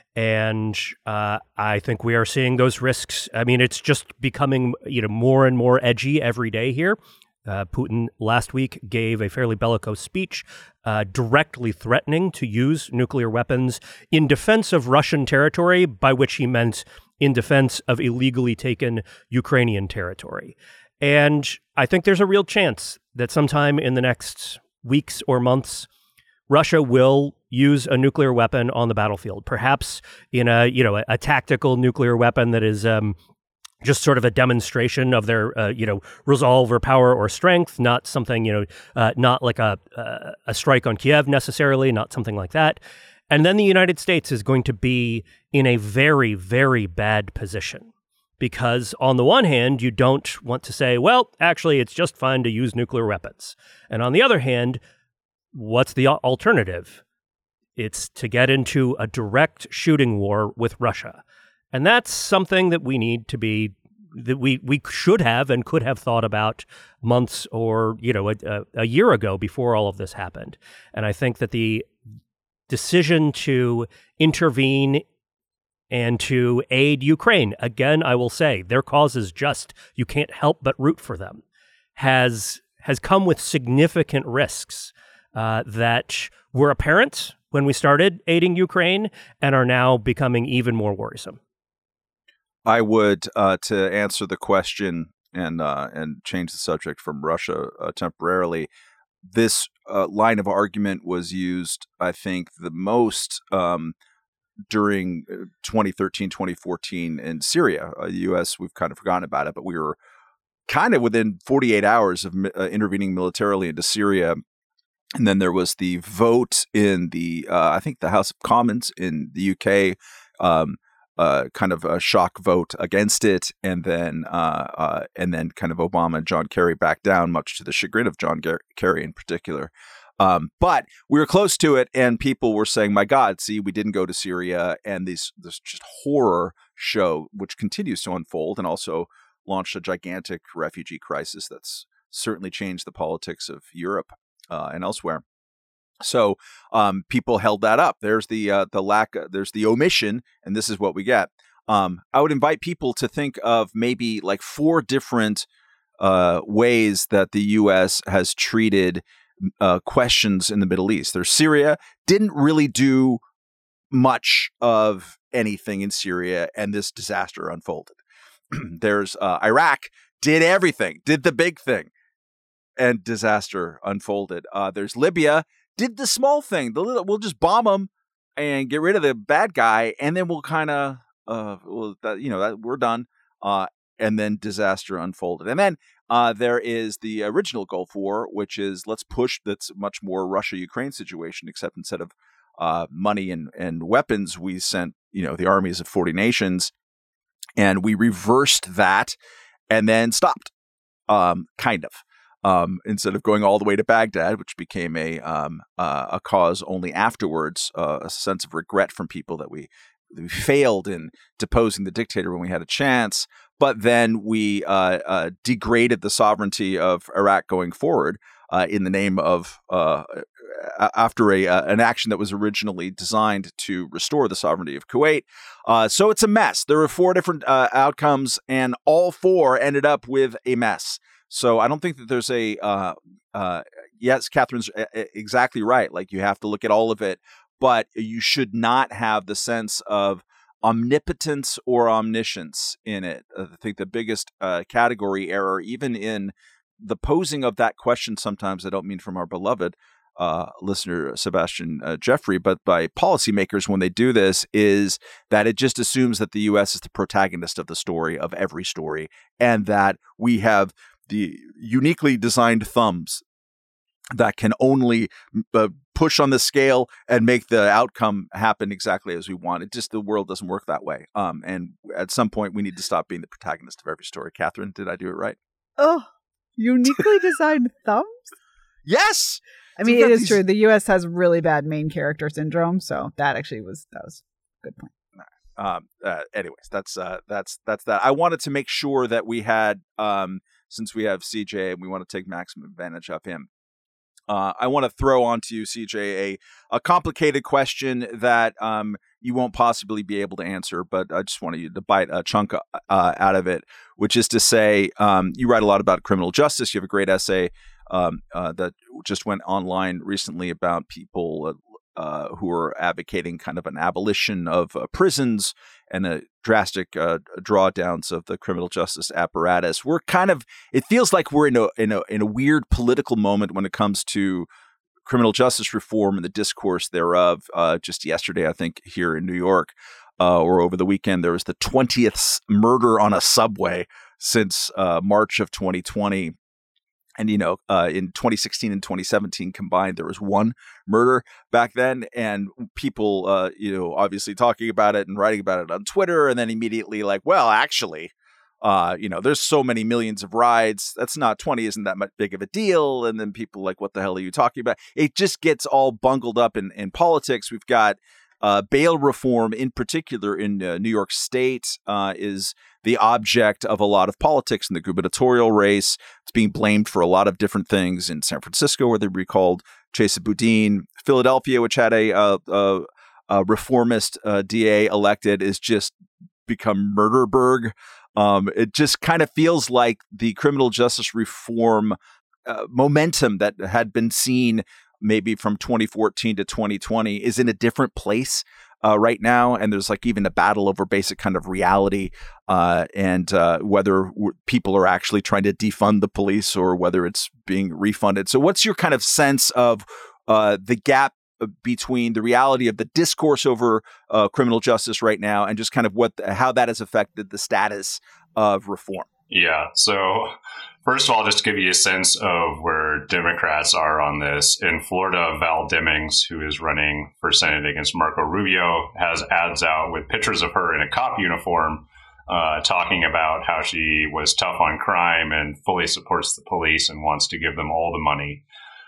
And uh, I think we are seeing those risks. I mean, it's just becoming, you know, more and more edgy every day here. Uh, Putin last week gave a fairly bellicose speech uh, directly threatening to use nuclear weapons in defense of Russian territory, by which he meant in defense of illegally taken Ukrainian territory. And I think there's a real chance that sometime in the next weeks or months, Russia will use a nuclear weapon on the battlefield, perhaps in a, you know, a, a tactical nuclear weapon that is um, just sort of a demonstration of their, uh, you know, resolve or power or strength, not something, you know, uh, not like a, uh, a strike on Kiev necessarily, not something like that. And then the United States is going to be in a very, very bad position. Because on the one hand, you don't want to say, well, actually, it's just fine to use nuclear weapons. And on the other hand, what's the alternative? It's to get into a direct shooting war with Russia. And that's something that we need to be, that we, we should have and could have thought about months or, you know, a, a year ago before all of this happened. And I think that the decision to intervene and to aid Ukraine, again, I will say, their cause is just, you can't help but root for them, has has come with significant risks uh, that were apparent when we started aiding Ukraine and are now becoming even more worrisome. I would, uh, to answer the question and uh, and change the subject from Russia uh, temporarily, this uh, line of argument was used, I think, the most um, during twenty thirteen, twenty fourteen in Syria. Uh, the U S, we've kind of forgotten about it, but we were kind of within forty-eight hours of uh, intervening militarily into Syria. And then there was the vote in the, uh, I think the House of Commons in the U K, um, uh, kind of a shock vote against it. And then, uh, uh, and then kind of Obama and John Kerry backed down, much to the chagrin of John Ger- Kerry in particular. Um, but we were close to it, and people were saying, my God, see, we didn't go to Syria. And these, this just horror show, which continues to unfold and also launched a gigantic refugee crisis that's certainly changed the politics of Europe uh, and elsewhere. So um, people held that up. There's the uh, the lack, uh, there's the omission, and this is what we get. Um, I would invite people to think of maybe like four different uh, ways that the U S has treated uh, questions in the Middle East. There's Syria, didn't really do much of anything in Syria, and this disaster unfolded. There's uh, Iraq, did everything, did the big thing, and disaster unfolded. Uh, there's Libya, did the small thing, the little, we'll just bomb them and get rid of the bad guy, and then we'll kind of, uh, we'll, that, you know, that we're done. Uh, and then disaster unfolded. And then uh, there is the original Gulf War, which is let's push. That's much more Russia-Ukraine situation, except instead of uh, money and, and weapons, we sent, you know, the armies of forty nations and we reversed that and then stopped, um, kind of. Um, instead of going all the way to Baghdad, which became a um, uh, a cause only afterwards, uh, a sense of regret from people that we, we failed in deposing the dictator when we had a chance. But then we uh, uh, degraded the sovereignty of Iraq going forward uh, in the name of uh, after a uh, an action that was originally designed to restore the sovereignty of Kuwait. Uh, so it's a mess. There were four different uh, outcomes, and all four ended up with a mess. So I don't think that there's a, uh, uh, yes, Catherine's exactly right. Like, you have to look at all of it, but you should not have the sense of omnipotence or omniscience in it. I think the biggest uh, category error, even in the posing of that question, sometimes I don't mean from our beloved uh, listener, Sebastian uh, Jeffrey, but by policymakers when they do this, is that it just assumes that the U S is the protagonist of the story, of every story, and that we have the uniquely designed thumbs that can only uh, push on the scale and make the outcome happen exactly as we want. It just, the world doesn't work that way. Um, and at some point, we need to stop being the protagonist of every story. Catherine, did I do it right? Oh, uniquely designed thumbs? Yes. I mean, so it is these... true. The U S has really bad main character syndrome, so that actually was that was a good point. Um, uh, anyways, that's uh, that's that's that. I wanted to make sure that we had. Um, Since we have C J and we want to take maximum advantage of him, uh, I want to throw onto you, C J, a, a complicated question that um, you won't possibly be able to answer, but I just wanted you to bite a chunk uh, out of it, which is to say, um, you write a lot about criminal justice. You have a great essay um, uh, that just went online recently about people uh, who are advocating kind of an abolition of uh, prisons and a drastic uh, drawdowns of the criminal justice apparatus. We're kind of, it feels like we're in a, in a, in a weird political moment when it comes to criminal justice reform and the discourse thereof. Uh, just yesterday, I think here in New York, uh, or over the weekend, there was the twentieth murder on a subway since uh, March of twenty twenty. And, you know, uh, in twenty sixteen and twenty seventeen combined, there was one murder back then. And people, uh, you know, obviously talking about it and writing about it on Twitter. And then immediately like, well, actually, uh, you know, there's so many millions of rides. That's not twenty isn't that much big of a deal. And then people like, what the hell are you talking about? It just gets all bungled up in, in politics. We've got uh, bail reform in particular in uh, New York State uh, is the object of a lot of politics in the gubernatorial race. It's being blamed for a lot of different things in San Francisco, where they recalled Chesa Boudin. Philadelphia, which had a, uh, uh, a reformist uh, D A elected, is just become Murderburg. Um, it just kind of feels like the criminal justice reform uh, momentum that had been seen maybe from twenty fourteen to twenty twenty is in a different place uh, right now. And there's like even a battle over basic kind of reality uh, and uh, whether w- people are actually trying to defund the police or whether it's being refunded. So what's your kind of sense of uh, the gap between the reality of the discourse over uh, criminal justice right now and just kind of what the, how that has affected the status of reform? Yeah. So first of all, just to give you a sense of where Democrats are on this, in Florida, Val Demings, who is running for Senate against Marco Rubio, has ads out with pictures of her in a cop uniform, uh, talking about how she was tough on crime and fully supports the police and wants to give them all the money.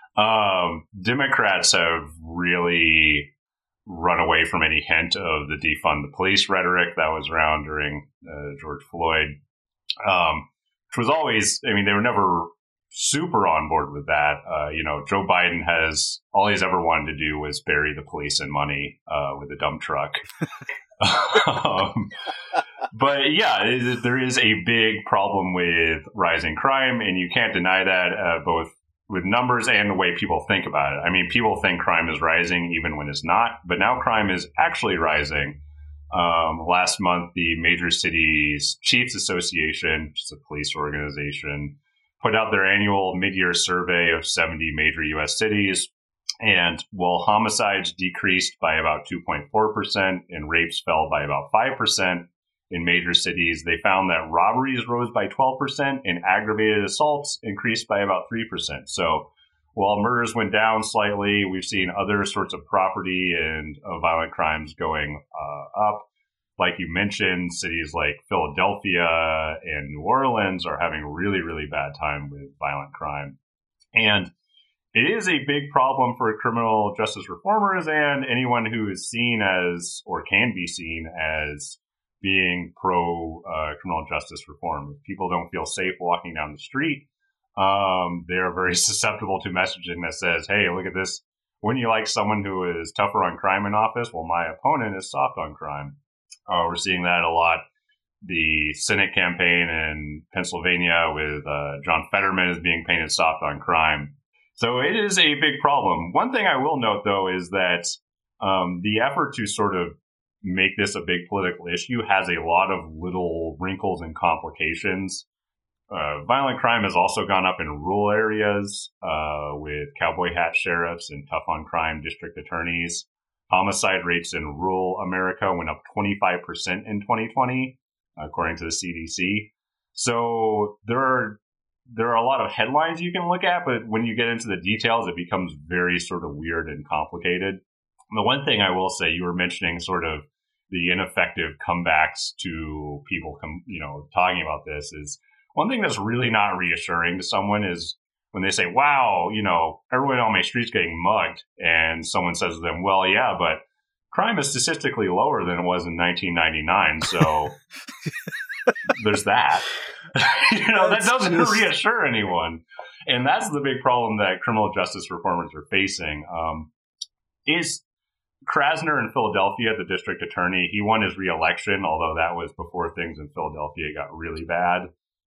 Um, Democrats have really run away from any hint of the defund the police rhetoric that was around during uh, George Floyd. Um, which was always, I mean, they were never super on board with that. Uh, you know, Joe Biden has, all he's ever wanted to do was bury the police in money uh, with a dump truck. um, but yeah, it, there is a big problem with rising crime, and you can't deny that uh, both with numbers and the way people think about it. I mean, people think crime is rising even when it's not, but now crime is actually rising. Um, last month, the Major Cities Chiefs Association, which is a police organization, put out their annual mid-year survey of seventy major U S cities. And while homicides decreased by about two point four percent and rapes fell by about five percent in major cities, they found that robberies rose by twelve percent and aggravated assaults increased by about three percent. So while murders went down slightly, we've seen other sorts of property and uh, violent crimes going uh, up. like you mentioned, cities like Philadelphia and New Orleans are having a really, really bad time with violent crime. And it is a big problem for criminal justice reformers and anyone who is seen as, or can be seen as, being pro uh, criminal justice reform. If people don't feel safe walking down the street, um, they're very susceptible to messaging that says, hey, look at this. Wouldn't you like someone who is tougher on crime in office? Well, my opponent is soft on crime. Uh, we're seeing that a lot. The Senate campaign in Pennsylvania with uh, John Fetterman is being painted soft on crime. So it is a big problem. One thing I will note, though, is that um, the effort to sort of make this a big political issue has a lot of little wrinkles and complications. Uh, violent crime has also gone up in rural areas uh, with cowboy hat sheriffs and tough on crime district attorneys. Homicide rates in rural America went up twenty-five percent in twenty twenty, according to the C D C. So there are there are a lot of headlines you can look at, but when you get into the details, it becomes very sort of weird and complicated. The one thing I will say, you were mentioning sort of the ineffective comebacks to people, com- you know, talking about this is one thing that's really not reassuring to someone is when they say, wow, you know, everyone on my street's getting mugged. And someone says to them, well, yeah, but crime is statistically lower than it was in nineteen ninety-nine. So there's that. you know, that doesn't reassure anyone. And that's the big problem that criminal justice reformers are facing. Um, is Krasner in Philadelphia, the district attorney, he won his reelection, although that was before things in Philadelphia got really bad.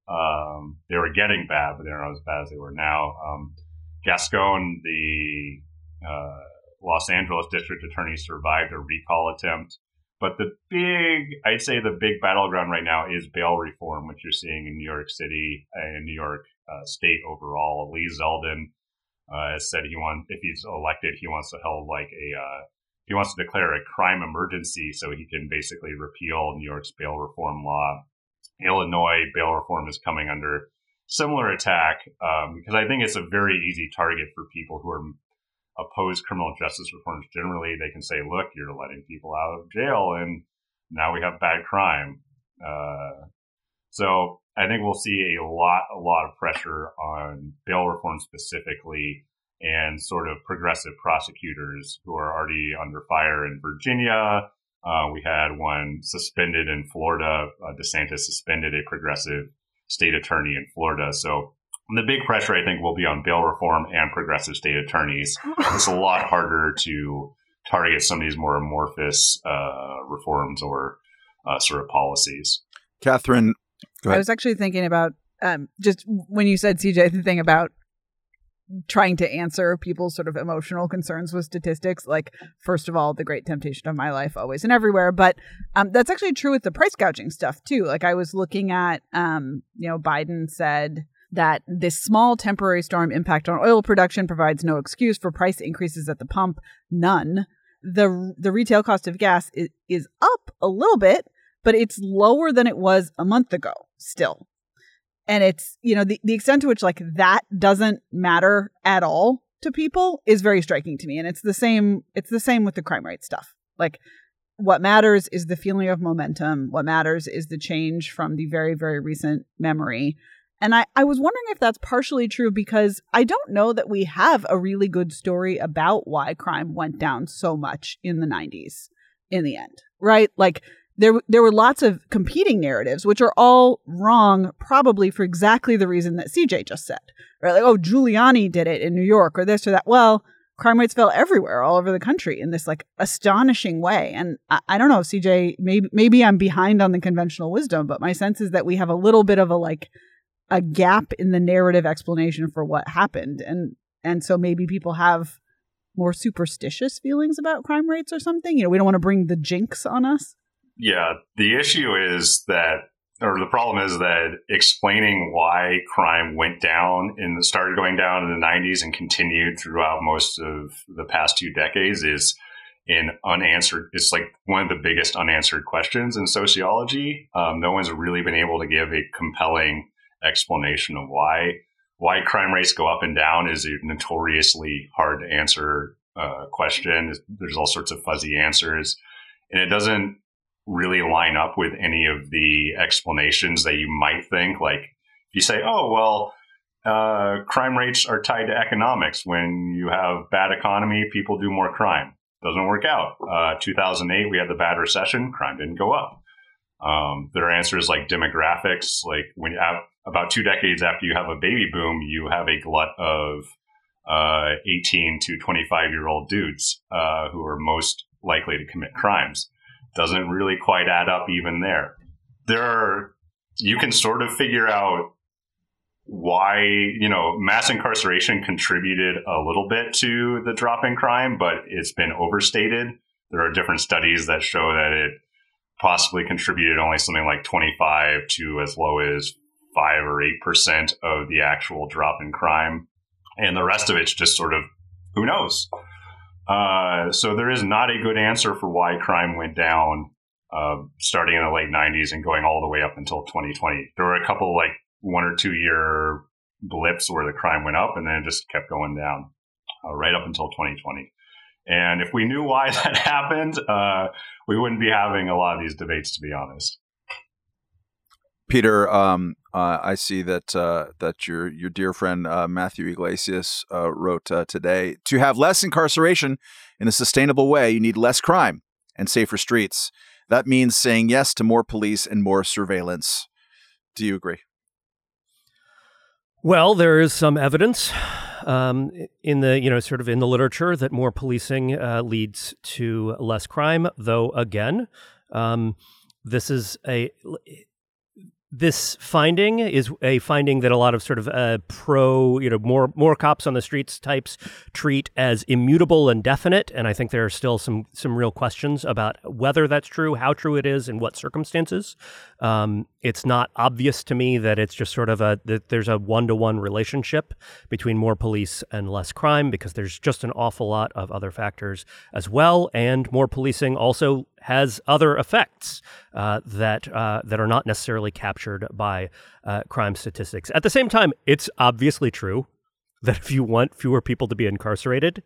Um, they were getting bad, but they're not as bad as they were now. Um, Gascon, the uh, Los Angeles district attorney, survived a recall attempt. But the big, I'd say the big battleground right now is bail reform, which you're seeing in New York City and New York uh, State overall. Lee Zeldin uh, has said he wants, if he's elected, he wants to hold like a uh, He wants to declare a crime emergency so he can basically repeal New York's bail reform law. Illinois bail reform is coming under similar attack um, because I think it's a very easy target for people who are opposed criminal justice reforms. Generally, they can say, look, you're letting people out of jail and now we have bad crime. Uh, so I think we'll see a lot, a lot of pressure on bail reform specifically, and sort of progressive prosecutors who are already under fire in Virginia. Uh, we had one suspended in Florida. Uh, DeSantis suspended a progressive state attorney in Florida. So the big pressure, I think, will be on bail reform and progressive state attorneys. It's a lot harder to target some of these more amorphous uh, reforms or uh, sort of policies. Catherine, go ahead. I was actually thinking about um, just when you said, C J, the thing about trying to answer people's sort of emotional concerns with statistics. Like, first of all, the great temptation of my life, always and everywhere. But um, that's actually true with the price gouging stuff, too. Like, I was looking at, um, you know, Biden said that this small temporary storm impact on oil production provides no excuse for price increases at the pump. None. The the retail cost of gas is, is up a little bit, but it's lower than it was a month ago still. And it's, you know, the, the extent to which like that doesn't matter at all to people is very striking to me. And it's the same, it's the same with the crime rate stuff. Like, what matters is the feeling of momentum. What matters is the change from the very, very recent memory. And I, I was wondering if that's partially true because I don't know that we have a really good story about why crime went down so much in the nineties in the end, right? Like, There there were lots of competing narratives, which are all wrong, probably for exactly the reason that C J just said. Right? Like, oh, Giuliani did it in New York or this or that. Well, crime rates fell everywhere, all over the country in this like astonishing way. And I, I don't know, C J, maybe maybe I'm behind on the conventional wisdom, but my sense is that we have a little bit of a like a gap in the narrative explanation for what happened. And and so maybe people have more superstitious feelings about crime rates or something. You know, we don't want to bring the jinx on us. Yeah, the issue is that, or the problem is that explaining why crime went down and started going down in the nineties and continued throughout most of the past two decades is an unanswered. It's like one of the biggest unanswered questions in sociology. Um, no one's really been able to give a compelling explanation of why why crime rates go up and down is a notoriously hard to answer uh, question. There's all sorts of fuzzy answers, and it doesn't. really line up with any of the explanations that you might think. Like if you say, oh, well, uh, crime rates are tied to economics. When you have bad economy, people do more crime. Doesn't work out. Uh, two thousand eight, we had the bad recession. Crime didn't go up. Um, there are answers like demographics. Like when you have about two decades after you have a baby boom, you have a glut of uh, eighteen to twenty-five year old dudes uh, who are most likely to commit crimes. Doesn't really quite add up even there. There are, you can sort of figure out why, you know, mass incarceration contributed a little bit to the drop in crime, but it's been overstated. There are different studies that show that it possibly contributed only something like twenty-five to as low as five or eight percent of the actual drop in crime. And the rest of it's just sort of, who knows? Uh, so there is not a good answer for why crime went down, uh, starting in the late nineties and going all the way up until twenty twenty. There were a couple like one or two year blips where the crime went up and then it just kept going down uh, right up until twenty twenty. And if we knew why that happened, uh, we wouldn't be having a lot of these debates, to be honest. Peter, um, uh, I see that uh, that your your dear friend uh, Matthew Iglesias uh, wrote uh, today, to have less incarceration in a sustainable way, you need less crime and safer streets. That means saying yes to more police and more surveillance. Do you agree? Well, there is some evidence um, in the, you know, sort of in the literature that more policing uh, leads to less crime, though, again, um, this is a... This finding is a finding that a lot of sort of uh, pro, you know, more more cops on the streets types treat as immutable and definite. And I think there are still some some real questions about whether that's true, how true it is, and what circumstances. Um, it's not obvious to me that it's just sort of a, that there's a one-to-one relationship between more police and less crime, because there's just an awful lot of other factors as well. And more policing also has other effects uh, that uh, that are not necessarily captured by uh, crime statistics. At the same time, it's obviously true that if you want fewer people to be incarcerated,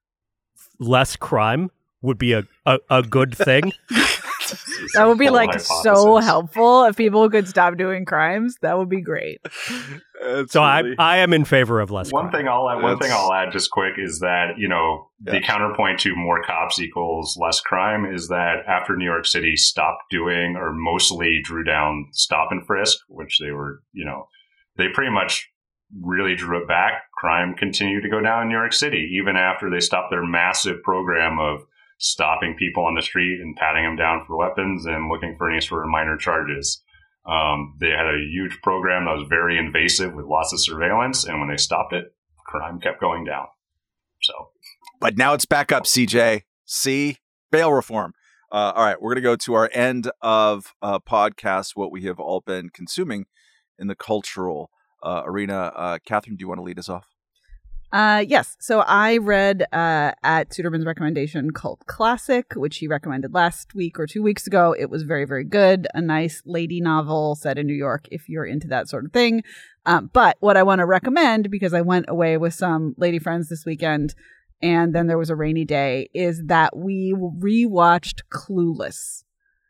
less crime would be a, a, a good thing. That would be like so helpful if people could stop doing crimes. That would be great. It's so really... I I am in favor of less one crime. thing I'll add, one That's... thing I'll add just quick is that, you know, yeah. the counterpoint to more cops equals less crime is that after New York City stopped doing, or mostly drew down stop and frisk, which they were, you know, they pretty much really drew it back. Crime continued to go down in New York City, even after they stopped their massive program of stopping people on the street and patting them down for weapons and looking for any sort of minor charges. Um, they had a huge program that was very invasive with lots of surveillance. And when they stopped it, crime kept going down. So, but now it's back up, C J. See? Bail reform. Uh, all right, we're going to go to our end of uh, podcast, what we have all been consuming in the cultural uh, arena. Uh, Catherine, do you want to lead us off? Uh, yes. So I read uh, at Suderman's recommendation Cult Classic, which he recommended last week or two weeks ago. It was very, very good. A nice lady novel set in New York, if you're into that sort of thing. Um, but what I want to recommend, because I went away with some lady friends this weekend, and then there was a rainy day, is that we rewatched Clueless.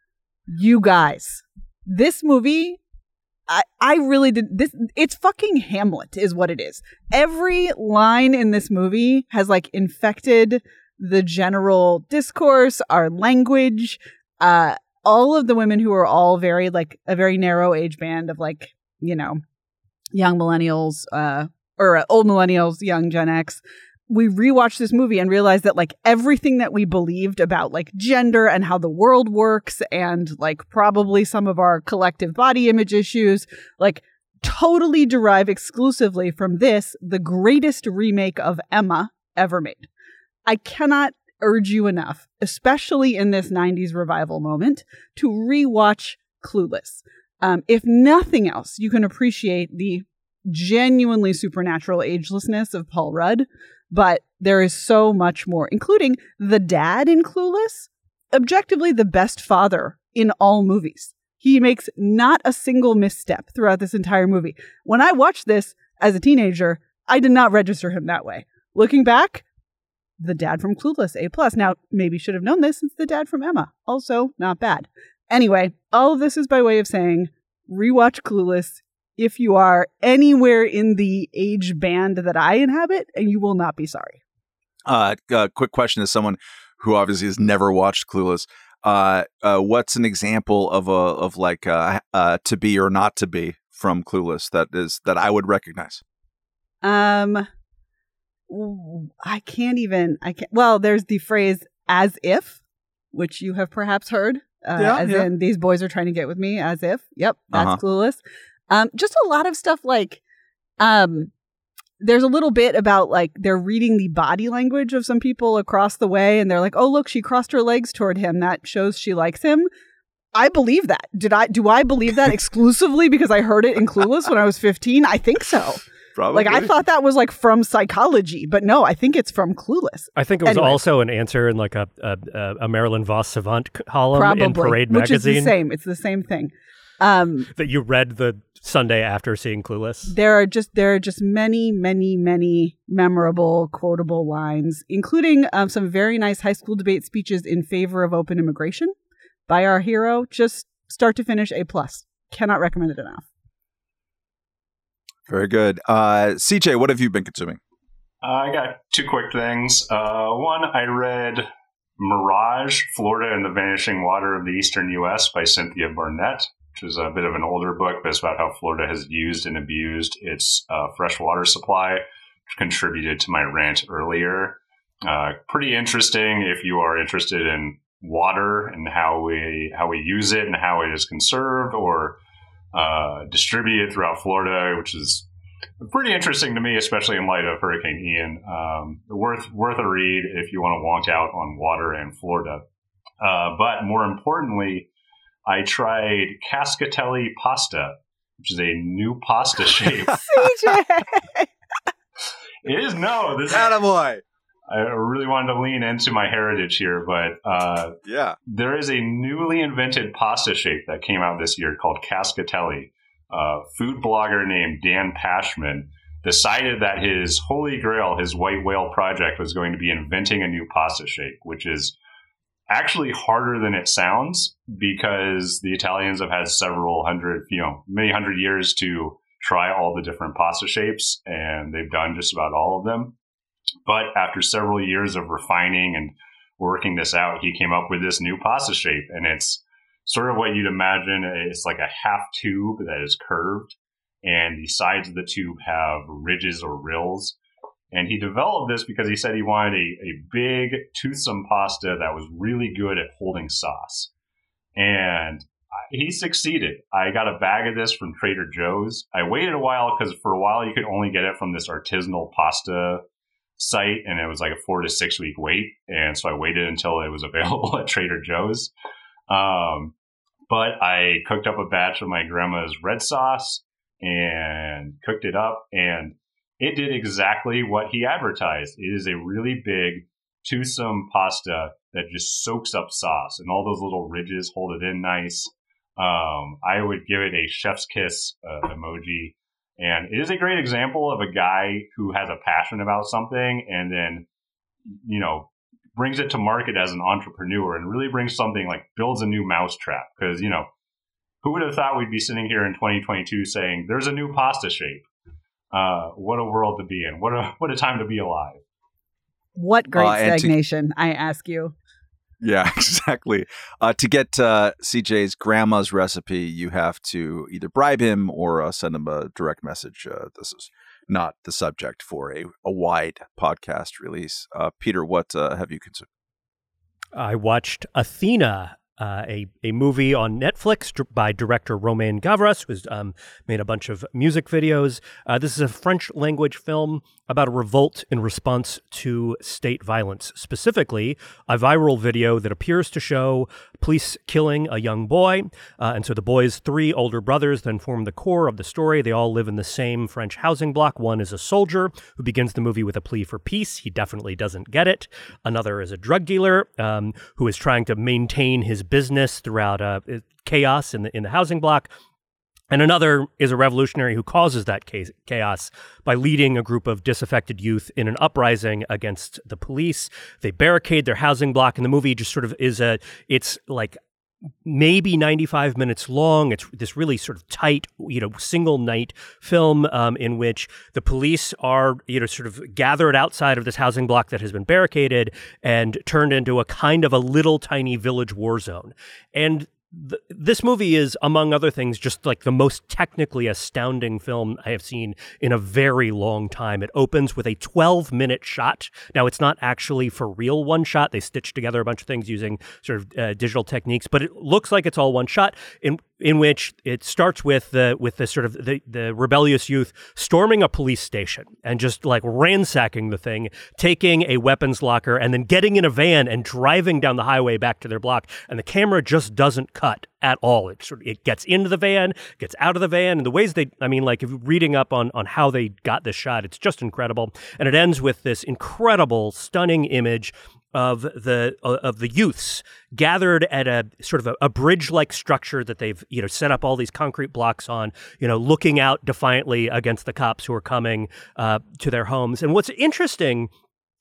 You guys, this movie... I, I really did this. It's fucking Hamlet is what it is. Every line in this movie has like infected the general discourse, our language, uh, all of the women who are all very like a very narrow age band of like, you know, young millennials, uh, or uh, old millennials, young Gen X. We rewatched this movie and realized that like everything that we believed about like gender and how the world works and like probably some of our collective body image issues, like totally derive exclusively from this, the greatest remake of Emma ever made. I cannot urge you enough, especially in this nineties revival moment, to rewatch Clueless. Um, if nothing else, you can appreciate the genuinely supernatural agelessness of Paul Rudd. But there is so much more, including the dad in Clueless, objectively the best father in all movies. He makes not a single misstep throughout this entire movie. When I watched this as a teenager, I did not register him that way. Looking back, the dad from Clueless, A plus. Now, maybe should have known this since the dad from Emma, also not bad. Anyway, all of this is by way of saying rewatch Clueless if you are anywhere in the age band that I inhabit, and you will not be sorry. Uh, uh quick question as someone who obviously has never watched Clueless. Uh, uh, what's an example of a of like uh, uh to be or not to be from Clueless that is that I would recognize? Um, I can't even. I can't. Well, there's the phrase "as if," which you have perhaps heard. Uh, yeah, as yeah. in, these boys are trying to get with me. As if. Yep, that's Uh-huh. Clueless. Um, just a lot of stuff like, um. There's a little bit about like they're reading the body language of some people across the way and they're like, oh, look, she crossed her legs toward him. That shows she likes him. I believe that. Did I, do I believe that exclusively because I heard it in Clueless when I was fifteen? I think so. Probably. Like I thought that was like from Psychology, but no, I think it's from Clueless. I think it was Anyway. also an answer in like a a, a Marilyn Voss Savant column Probably. in Parade Which magazine. is the same. It's the same thing. Um, that you read the Sunday after seeing Clueless. There are just there are just many, many, many memorable, quotable lines, including um, some very nice high school debate speeches in favor of open immigration by our hero. Just start to finish, A plus. Cannot recommend it enough. Very good. Uh, C J, what have you been consuming? Uh, I got two quick things. Uh, one, I read Mirage, Florida and the Vanishing Water of the Eastern U S by Cynthia Barnett, which is a bit of an older book, but it's about how Florida has used and abused its uh, fresh water supply, which contributed to my rant earlier. Uh, pretty interesting if you are interested in water and how we how we use it and how it is conserved or uh, distributed throughout Florida, which is pretty interesting to me, especially in light of Hurricane Ian. Um, worth worth a read if you want to wonk out on water and Florida. Uh, but more importantly, I tried cascatelli pasta, which is a new pasta shape. C J! It is no. This is, Attaboy! I really wanted to lean into my heritage here, but uh, Yeah. there is a newly invented pasta shape that came out this year called cascatelli. A food blogger named Dan Pashman decided that his holy grail, his white whale project, was going to be inventing a new pasta shape, which is actually harder than it sounds because the Italians have had several hundred, you know, many hundred years to try all the different pasta shapes, and they've done just about all of them. But after several years of refining and working this out, he came up with this new pasta shape, and it's sort of what you'd imagine. It's like a half tube that is curved, and the sides of the tube have ridges or rills. And he developed this because he said he wanted a, a big, toothsome pasta that was really good at holding sauce. And he succeeded. I got a bag of this from Trader Joe's. I waited a while because for a while you could only get it from this artisanal pasta site, and it was like a four to six week wait. And so I waited until it was available at Trader Joe's. Um, but I cooked up a batch of my grandma's red sauce and cooked it up, and it did exactly what he advertised. It is a really big, toothsome pasta that just soaks up sauce, and all those little ridges hold it in nice. Um, I would give it a chef's kiss uh, emoji. And it is a great example of a guy who has a passion about something and then, you know, brings it to market as an entrepreneur and really brings something like builds a new mousetrap. Because, you know, who would have thought we'd be sitting here in twenty twenty-two saying there's a new pasta shape? Uh, what a world to be in. What a what a time to be alive. What great Uh, and to- stagnation, I ask you. Yeah, exactly. Uh, to get uh, C J's grandma's recipe, you have to either bribe him or uh, send him a direct message. Uh, this is not the subject for a, a wide podcast release. Uh, Peter, what uh, have you consumed? I watched Athena, uh, a, a movie on Netflix dr- by director Romain Gavras, who's um, made a bunch of music videos. Uh, this is a French language film about a revolt in response to state violence, specifically a viral video that appears to show police killing a young boy. Uh, and so the boy's three older brothers then form the core of the story. They all live in the same French housing block. One is a soldier who begins the movie with a plea for peace. He definitely doesn't get it. Another is a drug dealer um, who is trying to maintain his business throughout uh, chaos in the in the housing block. And another is a revolutionary who causes that chaos by leading a group of disaffected youth in an uprising against the police. They barricade their housing block, and the movie just sort of is a, it's like maybe ninety-five minutes long. It's this really sort of tight, you know, single night film um, in which the police are, you know, sort of gathered outside of this housing block that has been barricaded and turned into a kind of a little tiny village war zone. And th- this movie is, among other things, just like the most technically astounding film I have seen in a very long time. It opens with a twelve minute shot. Now, it's not actually for real one shot. They stitched together a bunch of things using sort of uh, digital techniques, but it looks like it's all one shot in in which it starts with the with the sort of the, the rebellious youth storming a police station and just like ransacking the thing, taking a weapons locker and then getting in a van and driving down the highway back to their block. And the camera just doesn't cut at all. It sort of, it gets into the van, gets out of the van, and the ways they, I mean, like if you're reading up on, on how they got this shot, it's just incredible. And it ends with this incredible, stunning image of the uh, of the youths gathered at a sort of a, a bridge-like structure that they've, you know, set up all these concrete blocks on, you know, looking out defiantly against the cops who are coming uh, to their homes. And what's interesting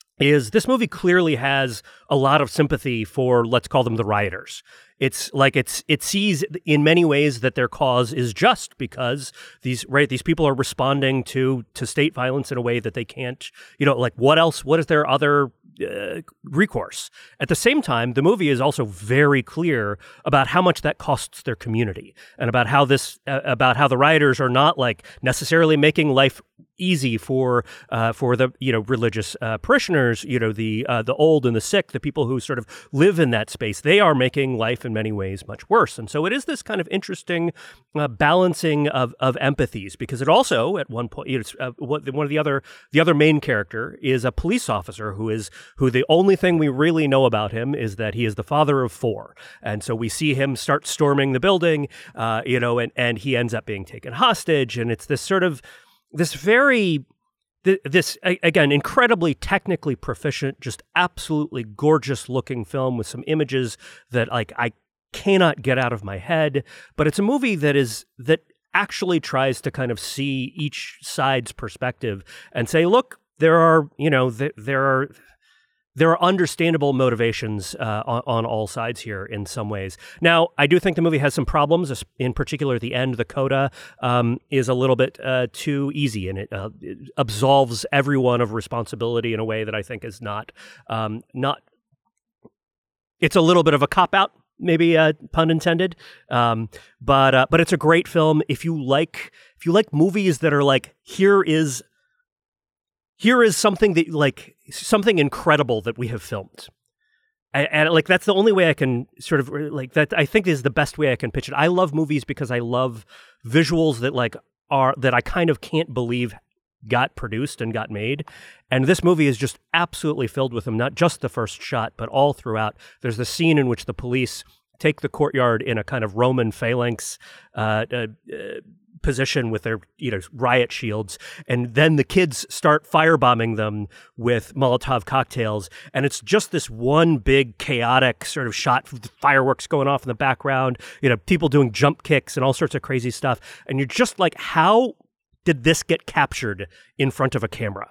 is this movie clearly has a lot of sympathy for, let's call them the rioters. It's like it's it sees in many ways that their cause is just because these right these people are responding to to state violence in a way that they can't, you know, like what else? What is their other Uh, recourse? At the same time, the movie is also very clear about how much that costs their community and about how this, uh, about how the rioters are not like necessarily making life easy for uh, for the you know religious uh, parishioners, you know the uh, the old and the sick, the people who sort of live in that space. They are making life in many ways much worse, and so it is this kind of interesting uh, balancing of of empathies, because it also at one point, you know, uh, one of the other the other main character is a police officer who is who the only thing we really know about him is that he is the father of four, and so we see him start storming the building, uh, you know, and and he ends up being taken hostage, and it's this sort of this very, this, again, incredibly technically proficient, just absolutely gorgeous looking film with some images that like I cannot get out of my head. But it's a movie that is, that actually tries to kind of see each side's perspective and say, look, there are, you know, th- there are, There are understandable motivations uh, on, on all sides here in some ways. Now, I do think the movie has some problems. In particular, at the end, the coda um, is a little bit uh, too easy, and it, uh, it absolves everyone of responsibility in a way that I think is not um, not. It's a little bit of a cop-out, maybe uh, pun intended. Um, but uh, but it's a great film if you like if you like movies that are like, here is. Here is something that, like, something incredible that we have filmed. And, and, like, that's the only way I can sort of, like, that I think is the best way I can pitch it. I love movies because I love visuals that, like, are, that I kind of can't believe got produced and got made. And this movie is just absolutely filled with them, not just the first shot, but all throughout. There's the scene in which the police take the courtyard in a kind of Roman phalanx, uh, uh, uh position with their, you know, riot shields, and then the kids start firebombing them with Molotov cocktails, and it's just this one big chaotic sort of shot, fireworks going off in the background, you know, people doing jump kicks and all sorts of crazy stuff, and you're just like, how did this get captured in front of a camera?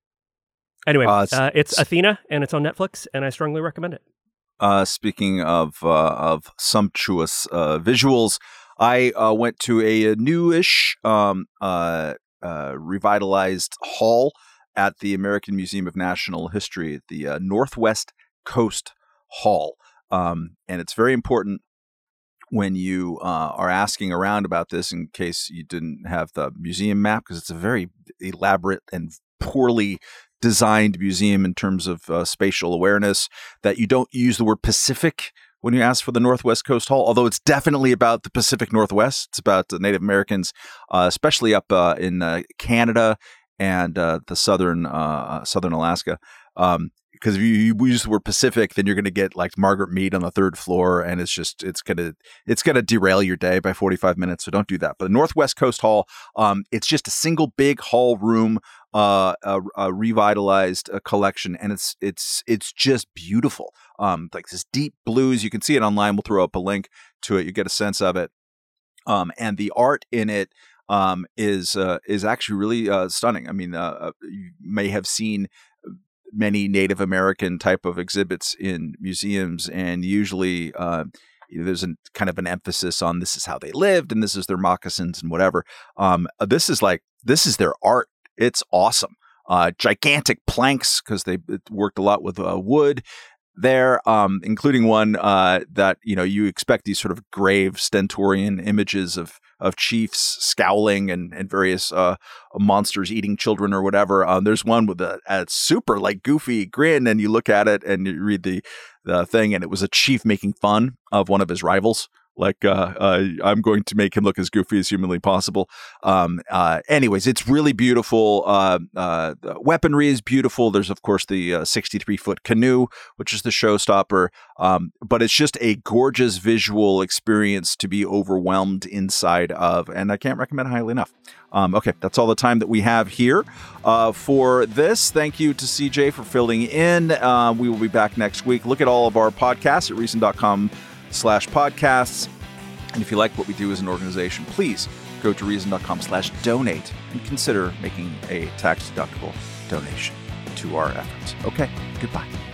Anyway, uh, it's, uh, it's Athena, and it's on Netflix, and I strongly recommend it. Uh, speaking of uh, of sumptuous uh, visuals, I uh, went to a, a newish, um, uh, uh, revitalized hall at the American Museum of National History, the uh, Northwest Coast Hall. Um, and it's very important when you uh, are asking around about this, in case you didn't have the museum map, because it's a very elaborate and poorly designed museum in terms of uh, spatial awareness, that you don't use the word Pacific when you ask for the Northwest Coast Hall, although it's definitely about the Pacific Northwest. It's about the Native Americans, uh, especially up uh, in uh, Canada and uh, the southern uh, southern Alaska. Um, because if you, you use the word Pacific, then you're going to get like Margaret Mead on the third floor, and it's just it's gonna it's gonna derail your day by forty-five minutes. So don't do that. But the Northwest Coast Hall, um, it's just a single big hall room, uh, a, a revitalized uh, collection, and it's it's it's just beautiful. Um, like this deep blues. You can see it online. We'll throw up a link to it. You get a sense of it. Um, and the art in it um, is uh, is actually really uh, stunning. I mean, uh, you may have seen many Native American type of exhibits in museums, and usually uh, there's a kind of an emphasis on this is how they lived and this is their moccasins and whatever. Um, this is like, this is their art. It's awesome. Uh, gigantic planks because they worked a lot with uh, wood there, um, including one uh, that, you know, you expect these sort of grave stentorian images of of chiefs scowling and, and various uh, monsters eating children or whatever. Um, there's one with a, a super like goofy grin, and you look at it and you read the, the thing, and it was a chief making fun of one of his rivals. Like, uh, uh, I'm going to make him look as goofy as humanly possible. Um, uh, anyways, it's really beautiful. Uh, uh, the weaponry is beautiful. There's, of course, the uh, sixty-three foot canoe, which is the showstopper. Um, but it's just a gorgeous visual experience to be overwhelmed inside of. And I can't recommend it highly enough. Um, okay, that's all the time that we have here uh, for this. Thank you to C J for filling in. Uh, we will be back next week. Look at all of our podcasts at reason dot com slash podcasts. And if you like what we do as an organization, please go to reason dot com slash donate and consider making a tax-deductible donation to our efforts. Okay, goodbye.